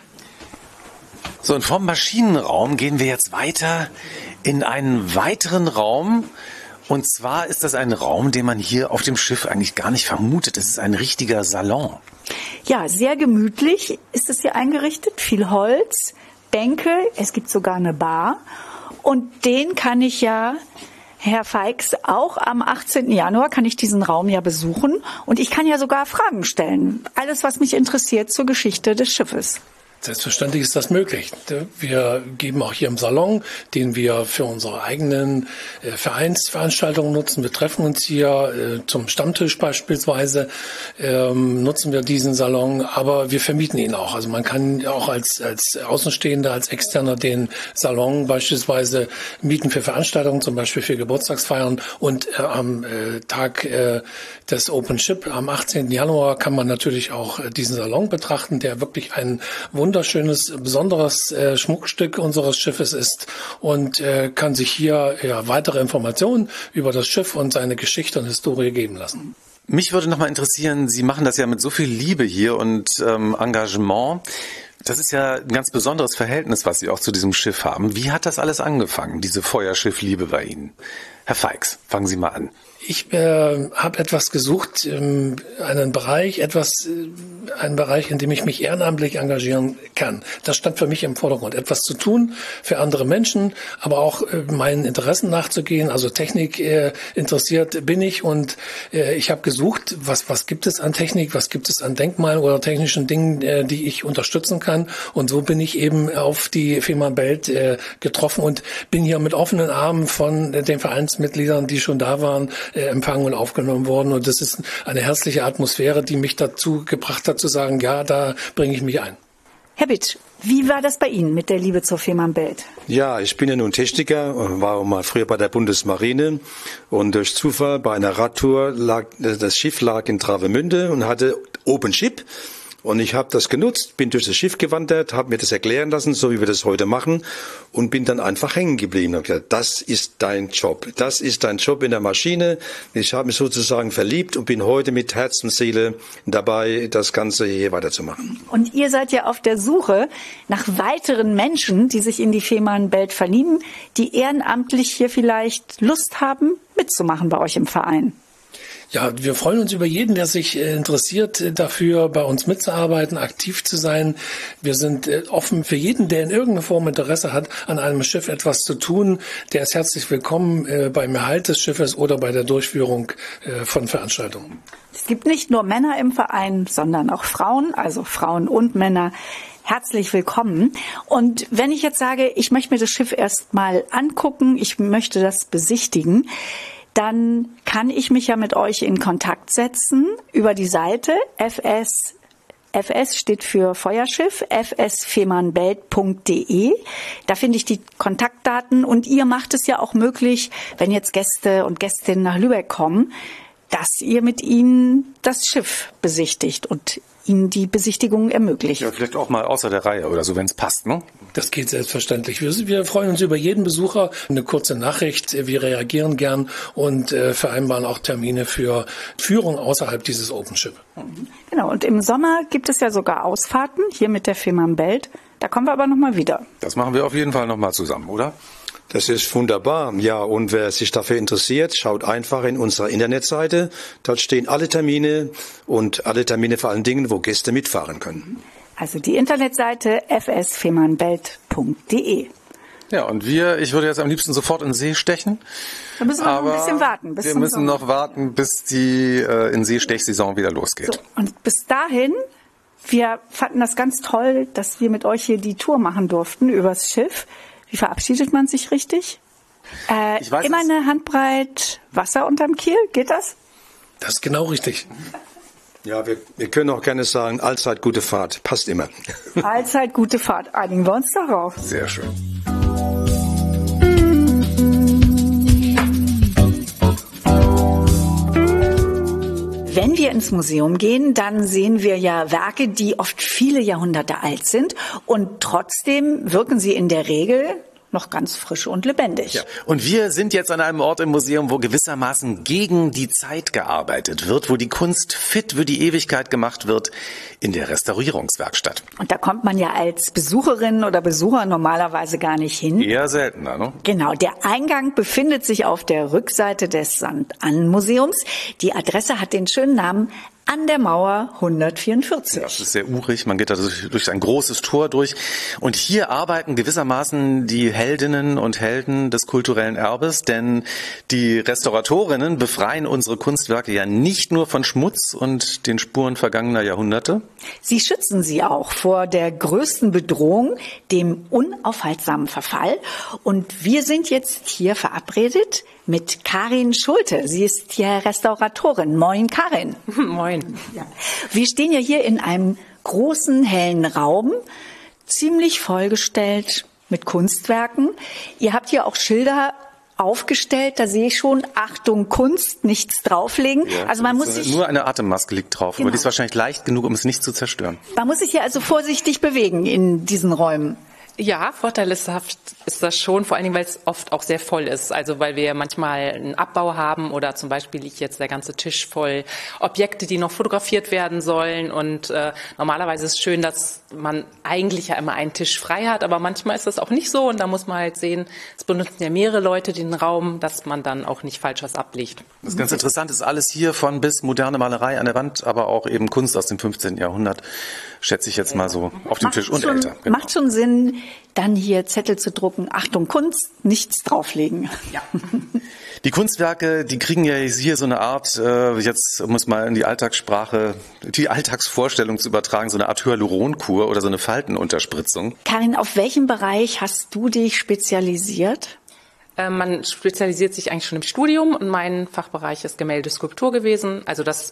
So, und vom Maschinenraum gehen wir jetzt weiter in einen weiteren Raum. Und zwar ist das ein Raum, den man hier auf dem Schiff eigentlich gar nicht vermutet. Das ist ein richtiger Salon. Ja, sehr gemütlich ist es hier eingerichtet. Viel Holz, Bänke, es gibt sogar eine Bar. Und den kann ich ja, Herr Feix, auch am 18. Januar kann ich diesen Raum ja besuchen. Und ich kann ja sogar Fragen stellen. Alles, was mich interessiert zur Geschichte des Schiffes. Selbstverständlich ist das möglich. Wir geben auch hier im Salon, den wir für unsere eigenen Vereinsveranstaltungen nutzen. Wir treffen uns hier zum Stammtisch beispielsweise, nutzen wir diesen Salon, aber wir vermieten ihn auch. Also man kann auch als Außenstehender, als Externer den Salon beispielsweise mieten für Veranstaltungen, zum Beispiel für Geburtstagsfeiern. Und am Tag des Open Ship, am 18. Januar, kann man natürlich auch diesen Salon betrachten, der wirklich ein wunderschönes, besonderes Schmuckstück unseres Schiffes ist und kann sich hier weitere Informationen über das Schiff und seine Geschichte und Historie geben lassen. Mich würde noch mal interessieren, Sie machen das ja mit so viel Liebe hier und Engagement. Das ist ja ein ganz besonderes Verhältnis, was Sie auch zu diesem Schiff haben. Wie hat das alles angefangen, diese Feuerschiffliebe bei Ihnen? Herr Feix, fangen Sie mal an. Ich habe etwas gesucht, einen Bereich, in dem ich mich ehrenamtlich engagieren kann. Das stand für mich im Vordergrund. Etwas zu tun für andere Menschen, aber auch meinen Interessen nachzugehen. Also Technik interessiert bin ich und ich habe gesucht, was gibt es an Technik, was gibt es an Denkmalen oder technischen Dingen, die ich unterstützen kann. Und so bin ich eben auf die Fehmarnbelt getroffen und bin hier mit offenen Armen von den Vereinsmitgliedern, die schon da waren, empfangen und aufgenommen worden. Und das ist eine herzliche Atmosphäre, die mich dazu gebracht hat, zu sagen, ja, da bringe ich mich ein. Herr Bitsch, wie war das bei Ihnen mit der Liebe zur Fehmarnbelt? Ja, ich bin ja nun Techniker, war auch mal früher bei der Bundesmarine und durch Zufall bei einer Radtour das Schiff lag in Travemünde und hatte Open Ship. Und ich habe das genutzt, bin durch das Schiff gewandert, habe mir das erklären lassen, so wie wir das heute machen, und bin dann einfach hängen geblieben. Ich habe gesagt, das ist dein Job. Das ist dein Job in der Maschine. Ich habe mich sozusagen verliebt und bin heute mit Herz und Seele dabei, das Ganze hier weiterzumachen. Und ihr seid ja auf der Suche nach weiteren Menschen, die sich in die Fehmarnbelt verlieben, die ehrenamtlich hier vielleicht Lust haben, mitzumachen bei euch im Verein. Ja, wir freuen uns über jeden, der sich interessiert dafür, bei uns mitzuarbeiten, aktiv zu sein. Wir sind offen für jeden, der in irgendeiner Form Interesse hat, an einem Schiff etwas zu tun. Der ist herzlich willkommen beim Erhalt des Schiffes oder bei der Durchführung von Veranstaltungen. Es gibt nicht nur Männer im Verein, sondern auch Frauen, also Frauen und Männer. Herzlich willkommen. Und wenn ich jetzt sage, ich möchte mir das Schiff erst mal angucken, ich möchte das besichtigen, dann kann ich mich ja mit euch in Kontakt setzen über die Seite FS steht für Feuerschiff, fsfehmarnbelt.de. Da finde ich die Kontaktdaten und ihr macht es ja auch möglich, wenn jetzt Gäste und Gästinnen nach Lübeck kommen, dass ihr mit ihnen das Schiff besichtigt und ihnen die Besichtigung ermöglicht. Ja, vielleicht auch mal außer der Reihe oder so, wenn es passt, ne? Das geht selbstverständlich. Wir freuen uns über jeden Besucher. Eine kurze Nachricht. Wir reagieren gern und vereinbaren auch Termine für Führung außerhalb dieses Open Ship. Genau. Und im Sommer gibt es ja sogar Ausfahrten hier mit der Fehmarnbelt. Da kommen wir aber noch mal wieder. Das machen wir auf jeden Fall noch mal zusammen, oder? Das ist wunderbar. Ja, und wer sich dafür interessiert, schaut einfach in unserer Internetseite. Dort stehen alle Termine und alle Termine vor allen Dingen, wo Gäste mitfahren können. Also die Internetseite fsfehmarnbelt.de. Ja, und ich würde jetzt am liebsten sofort in den See stechen. Da müssen wir noch ein bisschen warten. Wir müssen noch warten, bis die in See-Stechsaison wieder losgeht. So, und bis dahin, wir fanden das ganz toll, dass wir mit euch hier die Tour machen durften übers Schiff. Wie verabschiedet man sich richtig? Immer eine Handbreit Wasser unterm Kiel, geht das? Das ist genau richtig. Ja, wir können auch gerne sagen, allzeit gute Fahrt, passt immer. Allzeit gute Fahrt, einigen wir uns darauf. Sehr schön. Wenn wir ins Museum gehen, dann sehen wir ja Werke, die oft viele Jahrhunderte alt sind und trotzdem wirken sie in der Regel noch ganz frisch und lebendig. Ja. Und wir sind jetzt an einem Ort im Museum, wo gewissermaßen gegen die Zeit gearbeitet wird, wo die Kunst fit für die Ewigkeit gemacht wird, in der Restaurierungswerkstatt. Und da kommt man ja als Besucherin oder Besucher normalerweise gar nicht hin. Eher seltener, ne? Genau, der Eingang befindet sich auf der Rückseite des St. Ann Museums. Die Adresse hat den schönen Namen An der Mauer 144. Ja, das ist sehr urig, man geht da durch ein großes Tor durch. Und hier arbeiten gewissermaßen die Heldinnen und Helden des kulturellen Erbes, denn die Restauratorinnen befreien unsere Kunstwerke ja nicht nur von Schmutz und den Spuren vergangener Jahrhunderte. Sie schützen sie auch vor der größten Bedrohung, dem unaufhaltsamen Verfall. Und wir sind jetzt hier verabredet mit Karin Schulte. Sie ist hier Restauratorin. Moin, Karin. Moin. Ja. Wir stehen ja hier in einem großen, hellen Raum, ziemlich vollgestellt mit Kunstwerken. Ihr habt hier auch Schilder aufgestellt, da sehe ich schon, Achtung, Kunst, nichts drauflegen. Ja, also man muss sich nur eine Atemmaske liegt drauf, genau. Aber die ist wahrscheinlich leicht genug, um es nicht zu zerstören. Man muss sich hier also vorsichtig bewegen in diesen Räumen. Ja, vorteilhaft ist das schon, vor allen Dingen, weil es oft auch sehr voll ist. Also weil wir manchmal einen Abbau haben oder zum Beispiel liegt jetzt der ganze Tisch voll Objekte, die noch fotografiert werden sollen. Und normalerweise ist es schön, dass man eigentlich ja immer einen Tisch frei hat, aber manchmal ist das auch nicht so. Und da muss man halt sehen, es benutzen ja mehrere Leute den Raum, dass man dann auch nicht falsch was ablegt. Das ist ganz interessant, ist alles hier von bis moderne Malerei an der Wand, aber auch eben Kunst aus dem 15. Jahrhundert, schätze ich jetzt mal so auf dem Tisch und älter. Genau. Macht schon Sinn, dann hier Zettel zu drucken, Achtung Kunst, nichts drauflegen. Ja. Die Kunstwerke, die kriegen ja hier so eine Art, jetzt muss mal in die Alltagssprache, die Alltagsvorstellung zu übertragen, so eine Art Hyaluronkur oder so eine Faltenunterspritzung. Karin, auf welchem Bereich hast du dich spezialisiert? Man spezialisiert sich eigentlich schon im Studium und mein Fachbereich ist Gemäldeskulptur gewesen. Also das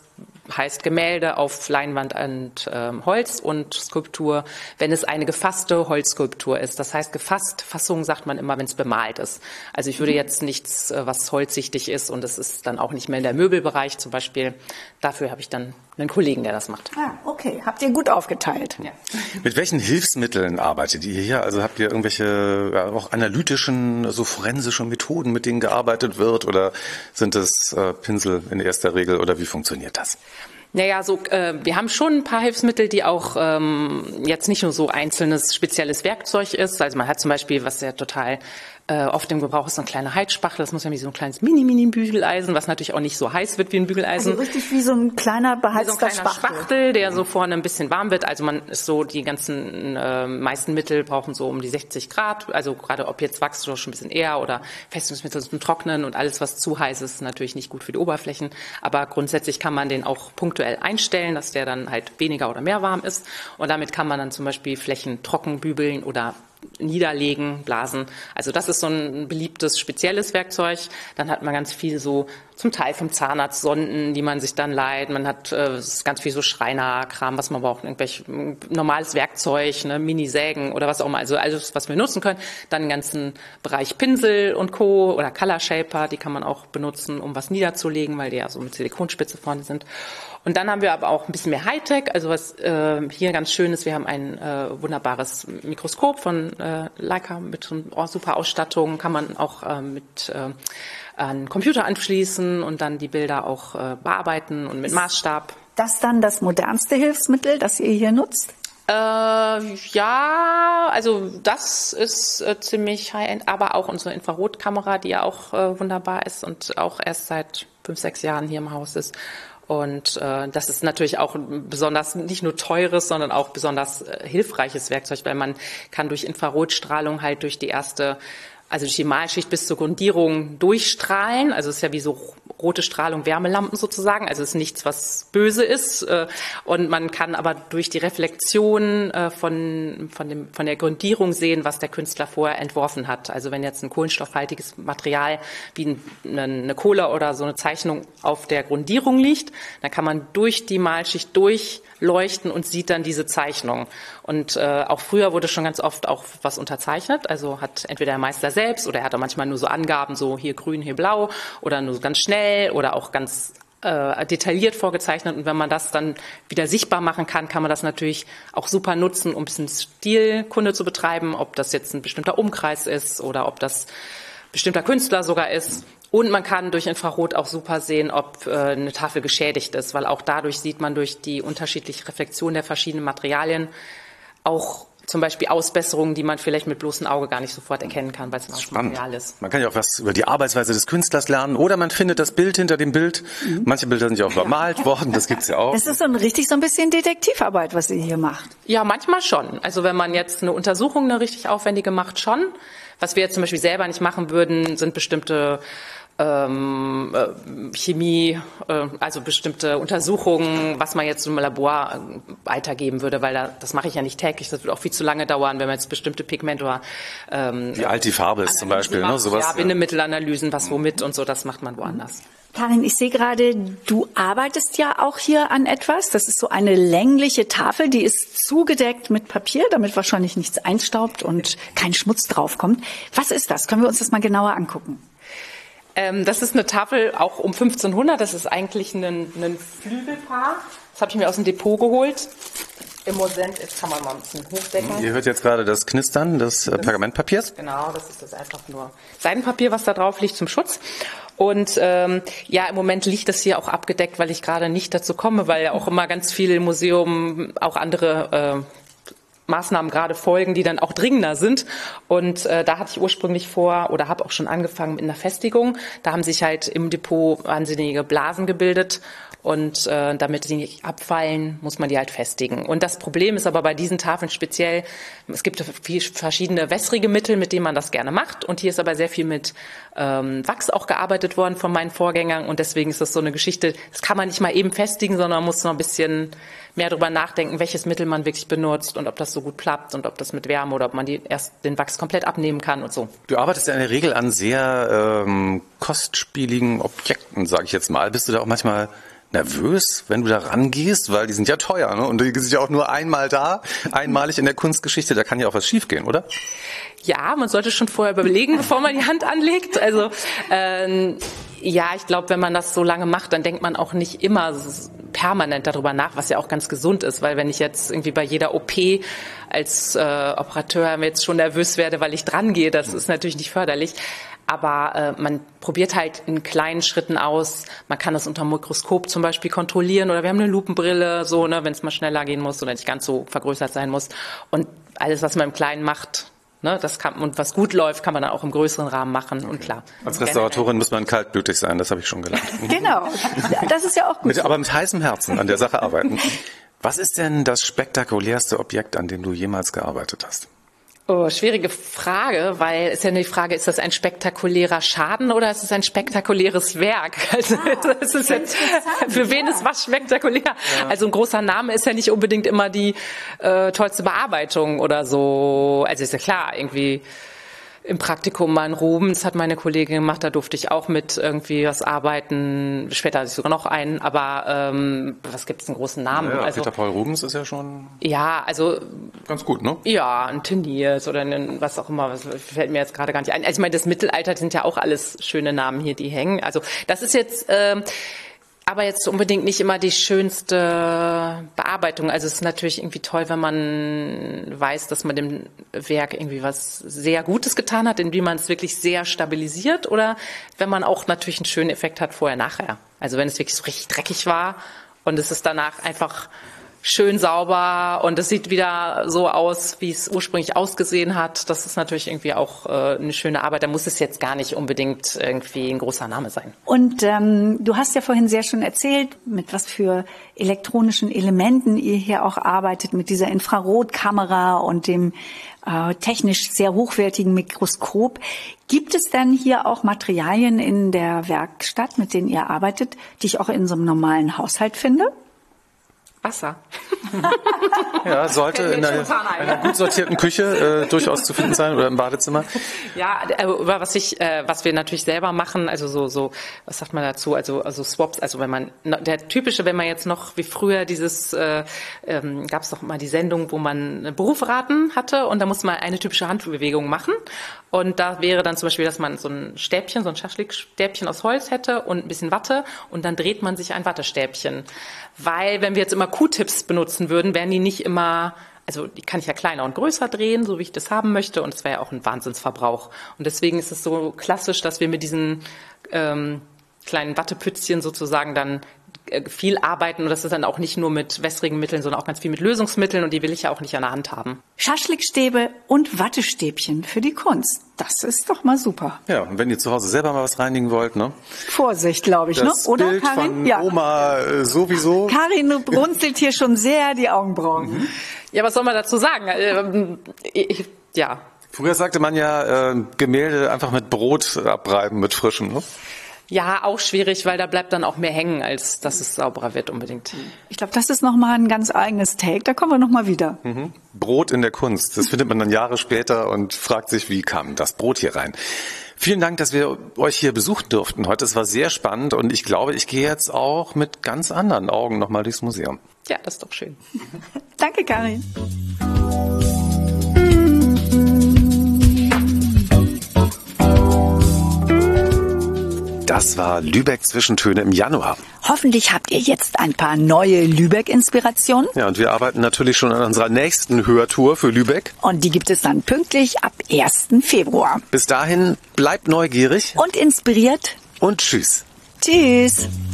heißt Gemälde auf Leinwand und Holz und Skulptur, wenn es eine gefasste Holzskulptur ist. Das heißt, gefasst, Fassung sagt man immer, wenn es bemalt ist. Also ich würde jetzt nichts, was holzsichtig ist und es ist dann auch nicht mehr in der Möbelbereich zum Beispiel. Dafür habe ich dann einen Kollegen, der das macht. Ah, okay. Habt ihr gut aufgeteilt. Ja. Mit welchen Hilfsmitteln arbeitet ihr hier? Also habt ihr irgendwelche auch analytischen, so forensischen Methoden, mit denen gearbeitet wird? Oder sind es Pinsel in erster Regel? Oder wie funktioniert das? Naja, wir haben schon ein paar Hilfsmittel, die auch jetzt nicht nur so einzelnes spezielles Werkzeug ist. Also man hat zum Beispiel, was ja total oft im Gebrauch ist, so ein kleiner Heizspachtel. Das muss ja wie so ein kleines Mini-Bügeleisen, was natürlich auch nicht so heiß wird wie ein Bügeleisen. Also richtig wie so ein kleiner beheizter Spachtel, der so vorne ein bisschen warm wird. Also man ist so, die ganzen meisten Mittel brauchen so um die 60 Grad. Also gerade ob jetzt Wachs oder schon ein bisschen eher oder Festungsmittel zum Trocknen und alles, was zu heiß ist, natürlich nicht gut für die Oberflächen. Aber grundsätzlich kann man den auch punktuell einstellen, dass der dann halt weniger oder mehr warm ist. Und damit kann man dann zum Beispiel Flächen trocken bügeln oder niederlegen, blasen. Also das ist so ein beliebtes, spezielles Werkzeug. Dann hat man ganz viel so zum Teil vom Zahnarzt Sonden, die man sich dann leiht. Man hat ganz viel so Schreinerkram, was man braucht, irgendwelche normales Werkzeug, ne, Mini-Sägen oder was auch immer. Also alles, was wir nutzen können. Dann den ganzen Bereich Pinsel und Co. oder Color Shaper, die kann man auch benutzen, um was niederzulegen, weil die ja so mit Silikonspitze vorne sind. Und dann haben wir aber auch ein bisschen mehr Hightech. Also was hier ganz schön ist, wir haben ein wunderbares Mikroskop von Leica mit so super Ausstattung. Kann man auch mit an Computer anschließen und dann die Bilder auch bearbeiten und mit Maßstab. Das dann das modernste Hilfsmittel, das ihr hier nutzt? Ja, also das ist ziemlich high-end, aber auch unsere Infrarotkamera, die ja auch wunderbar ist und auch erst seit 5-6 Jahren hier im Haus ist. Und das ist natürlich auch ein besonders nicht nur teures, sondern auch besonders hilfreiches Werkzeug, weil man kann durch Infrarotstrahlung halt durch die Malschicht bis zur Grundierung durchstrahlen. Also es ist ja wie so rote Strahlung, Wärmelampen sozusagen. Also es ist nichts, was böse ist. Und man kann aber durch die Reflexion von der Grundierung sehen, was der Künstler vorher entworfen hat. Also wenn jetzt ein kohlenstoffhaltiges Material wie eine Kohle oder so eine Zeichnung auf der Grundierung liegt, dann kann man durch die Malschicht durchleuchten und sieht dann diese Zeichnung. Und auch früher wurde schon ganz oft auch was unterzeichnet. Also hat entweder der Meister selbst oder er hatte manchmal nur so Angaben, so hier grün, hier blau oder nur ganz schnell oder auch ganz detailliert vorgezeichnet. Und wenn man das dann wieder sichtbar machen kann, kann man das natürlich auch super nutzen, um ein bisschen Stilkunde zu betreiben, ob das jetzt ein bestimmter Umkreis ist oder ob das bestimmter Künstler sogar ist. Und man kann durch Infrarot auch super sehen, ob eine Tafel geschädigt ist, weil auch dadurch sieht man durch die unterschiedliche Reflexion der verschiedenen Materialien auch zum Beispiel Ausbesserungen, die man vielleicht mit bloßem Auge gar nicht sofort erkennen kann, weil es ein Material ist. Man kann ja auch was über die Arbeitsweise des Künstlers lernen oder man findet das Bild hinter dem Bild. Manche Bilder sind ja auch bemalt worden, das gibt's ja auch. Das ist so ein bisschen Detektivarbeit, was ihr hier macht. Ja, manchmal schon. Also wenn man jetzt eine Untersuchung, eine richtig aufwendige macht, schon. Was wir jetzt zum Beispiel selber nicht machen würden, sind bestimmte Chemie, also bestimmte Untersuchungen, was man jetzt im Labor weitergeben würde, weil das mache ich ja nicht täglich, das würde auch viel zu lange dauern, wenn man jetzt bestimmte Pigmente oder wie alt die Farbe ist zum Beispiel, ne? Sowas. Ja, Bindemittelanalysen, was womit und so, das macht man woanders. Karin, ich sehe gerade, du arbeitest ja auch hier an etwas. Das ist so eine längliche Tafel, die ist zugedeckt mit Papier, damit wahrscheinlich nichts einstaubt und kein Schmutz draufkommt. Was ist das? Können wir uns das mal genauer angucken? Das ist eine Tafel auch um 1500. Das ist eigentlich ein Flügelpaar. Das habe ich mir aus dem Depot geholt. Im Moment, jetzt kann man mal ein bisschen hochdecken. Ihr hört jetzt gerade das Knistern des Pergamentpapiers. Genau, das ist einfach nur Seidenpapier, was da drauf liegt zum Schutz. Und im Moment liegt das hier auch abgedeckt, weil ich gerade nicht dazu komme, weil ja auch immer ganz viel im Museum auch andere Maßnahmen gerade folgen, die dann auch dringender sind. Und da hatte ich ursprünglich habe auch schon angefangen mit einer Festigung. Da haben sich halt im Depot wahnsinnige Blasen gebildet. Und damit sie nicht abfallen, muss man die halt festigen. Und das Problem ist aber bei diesen Tafeln speziell, es gibt verschiedene wässrige Mittel, mit denen man das gerne macht. Und hier ist aber sehr viel mit Wachs auch gearbeitet worden von meinen Vorgängern. Und deswegen ist das so eine Geschichte, das kann man nicht mal eben festigen, sondern man muss noch ein bisschen mehr darüber nachdenken, welches Mittel man wirklich benutzt und ob das so gut klappt und ob das mit Wärme oder ob man erst den Wachs komplett abnehmen kann und so. Du arbeitest ja in der Regel an sehr kostspieligen Objekten, sage ich jetzt mal. Bist du da auch manchmal nervös, wenn du da rangehst? Weil die sind ja teuer, ne? Und die sind ja auch nur einmalig in der Kunstgeschichte. Da kann ja auch was schiefgehen, oder? Ja, man sollte schon vorher überlegen, bevor man die Hand anlegt. Also ja, ich glaube, wenn man das so lange macht, dann denkt man auch nicht immer permanent darüber nach, was ja auch ganz gesund ist. Weil wenn ich jetzt irgendwie bei jeder OP als Operateur jetzt schon nervös werde, weil ich dran gehe, das ist natürlich nicht förderlich. Aber man probiert halt in kleinen Schritten aus. Man kann das unter dem Mikroskop zum Beispiel kontrollieren oder wir haben eine Lupenbrille, so, ne, wenn es mal schneller gehen muss oder nicht ganz so vergrößert sein muss. Und alles, was man im Kleinen macht, ne, das kann, und was gut läuft, kann man dann auch im größeren Rahmen machen. Und klar. Als Restauratorin muss man kaltblütig sein, das habe ich schon gelernt. Genau, das ist ja auch gut. Aber mit heißem Herzen an der Sache arbeiten. Was ist denn das spektakulärste Objekt, an dem du jemals gearbeitet hast? Oh, schwierige Frage, weil ist ja nur die Frage, ist das ein spektakulärer Schaden oder ist es ein spektakuläres Werk? Also das ist jetzt, für wen ist was spektakulär? Ja. Also ein großer Name ist ja nicht unbedingt immer die tollste Bearbeitung oder so. Also ist ja klar, irgendwie im Praktikum mal in Rubens hat meine Kollegin gemacht, da durfte ich auch mit irgendwie was arbeiten. Später hatte ich sogar noch einen, aber was gibt's einen großen Namen? Ja, also, Peter Paul Rubens ist ja schon also ganz gut, ne? Ja, ein Teniers oder ein, was auch immer, was fällt mir jetzt gerade gar nicht ein. Also ich meine, das Mittelalter sind ja auch alles schöne Namen hier, die hängen. Also das ist jetzt aber jetzt unbedingt nicht immer die schönste Bearbeitung. Also es ist natürlich irgendwie toll, wenn man weiß, dass man dem Werk irgendwie was sehr Gutes getan hat, indem man es wirklich sehr stabilisiert oder wenn man auch natürlich einen schönen Effekt hat vorher, nachher. Also wenn es wirklich so richtig dreckig war und es ist danach einfach schön sauber und es sieht wieder so aus, wie es ursprünglich ausgesehen hat. Das ist natürlich irgendwie auch eine schöne Arbeit. Da muss es jetzt gar nicht unbedingt irgendwie ein großer Name sein. Und du hast ja vorhin sehr schön erzählt, mit was für elektronischen Elementen ihr hier auch arbeitet, mit dieser Infrarotkamera und dem technisch sehr hochwertigen Mikroskop. Gibt es denn hier auch Materialien in der Werkstatt, mit denen ihr arbeitet, die ich auch in so einem normalen Haushalt finde? Wasser. Ja, sollte in einer gut sortierten Küche durchaus zu finden sein oder im Badezimmer. Ja, über was wir natürlich selber machen, also so, was sagt man dazu, also Swaps, also wenn man, der typische, wenn man jetzt noch wie früher dieses, gab es doch mal die Sendung, wo man Berufsraten hatte und da musste man eine typische Handbewegung machen und da wäre dann zum Beispiel, dass man so ein Stäbchen, so ein Schaschlikstäbchen aus Holz hätte und ein bisschen Watte und dann dreht man sich ein Wattestäbchen. Weil, wenn wir jetzt immer Q-Tips benutzen würden, wären die nicht immer, also die kann ich ja kleiner und größer drehen, so wie ich das haben möchte und es wäre ja auch ein Wahnsinnsverbrauch. Und deswegen ist es so klassisch, dass wir mit diesen kleinen Wattepützchen sozusagen dann viel arbeiten und das ist dann auch nicht nur mit wässrigen Mitteln, sondern auch ganz viel mit Lösungsmitteln und die will ich ja auch nicht an der Hand haben. Schaschlikstäbe und Wattestäbchen für die Kunst. Das ist doch mal super. Ja, und wenn ihr zu Hause selber mal was reinigen wollt, ne? Vorsicht, glaube ich, das ne? Oder, Bild Karin? Von Oma sowieso. Karin runzelt hier schon sehr die Augenbrauen. Ja, was soll man dazu sagen? Ja. Früher sagte man ja, Gemälde einfach mit Brot abreiben, mit frischem, ne? Ja, auch schwierig, weil da bleibt dann auch mehr hängen, als dass es sauberer wird unbedingt. Ich glaube, das ist nochmal ein ganz eigenes Take. Da kommen wir nochmal wieder. Mhm. Brot in der Kunst. Das findet man dann Jahre später und fragt sich, wie kam das Brot hier rein? Vielen Dank, dass wir euch hier besuchen durften heute. Es war sehr spannend und ich glaube, ich gehe jetzt auch mit ganz anderen Augen nochmal durchs Museum. Ja, das ist doch schön. Danke, Karin. Das war Lübeck Zwischentöne im Januar. Hoffentlich habt ihr jetzt ein paar neue Lübeck-Inspirationen. Ja, und wir arbeiten natürlich schon an unserer nächsten Hörtour für Lübeck. Und die gibt es dann pünktlich ab 1. Februar. Bis dahin, bleibt neugierig. Und inspiriert. Und tschüss. Tschüss.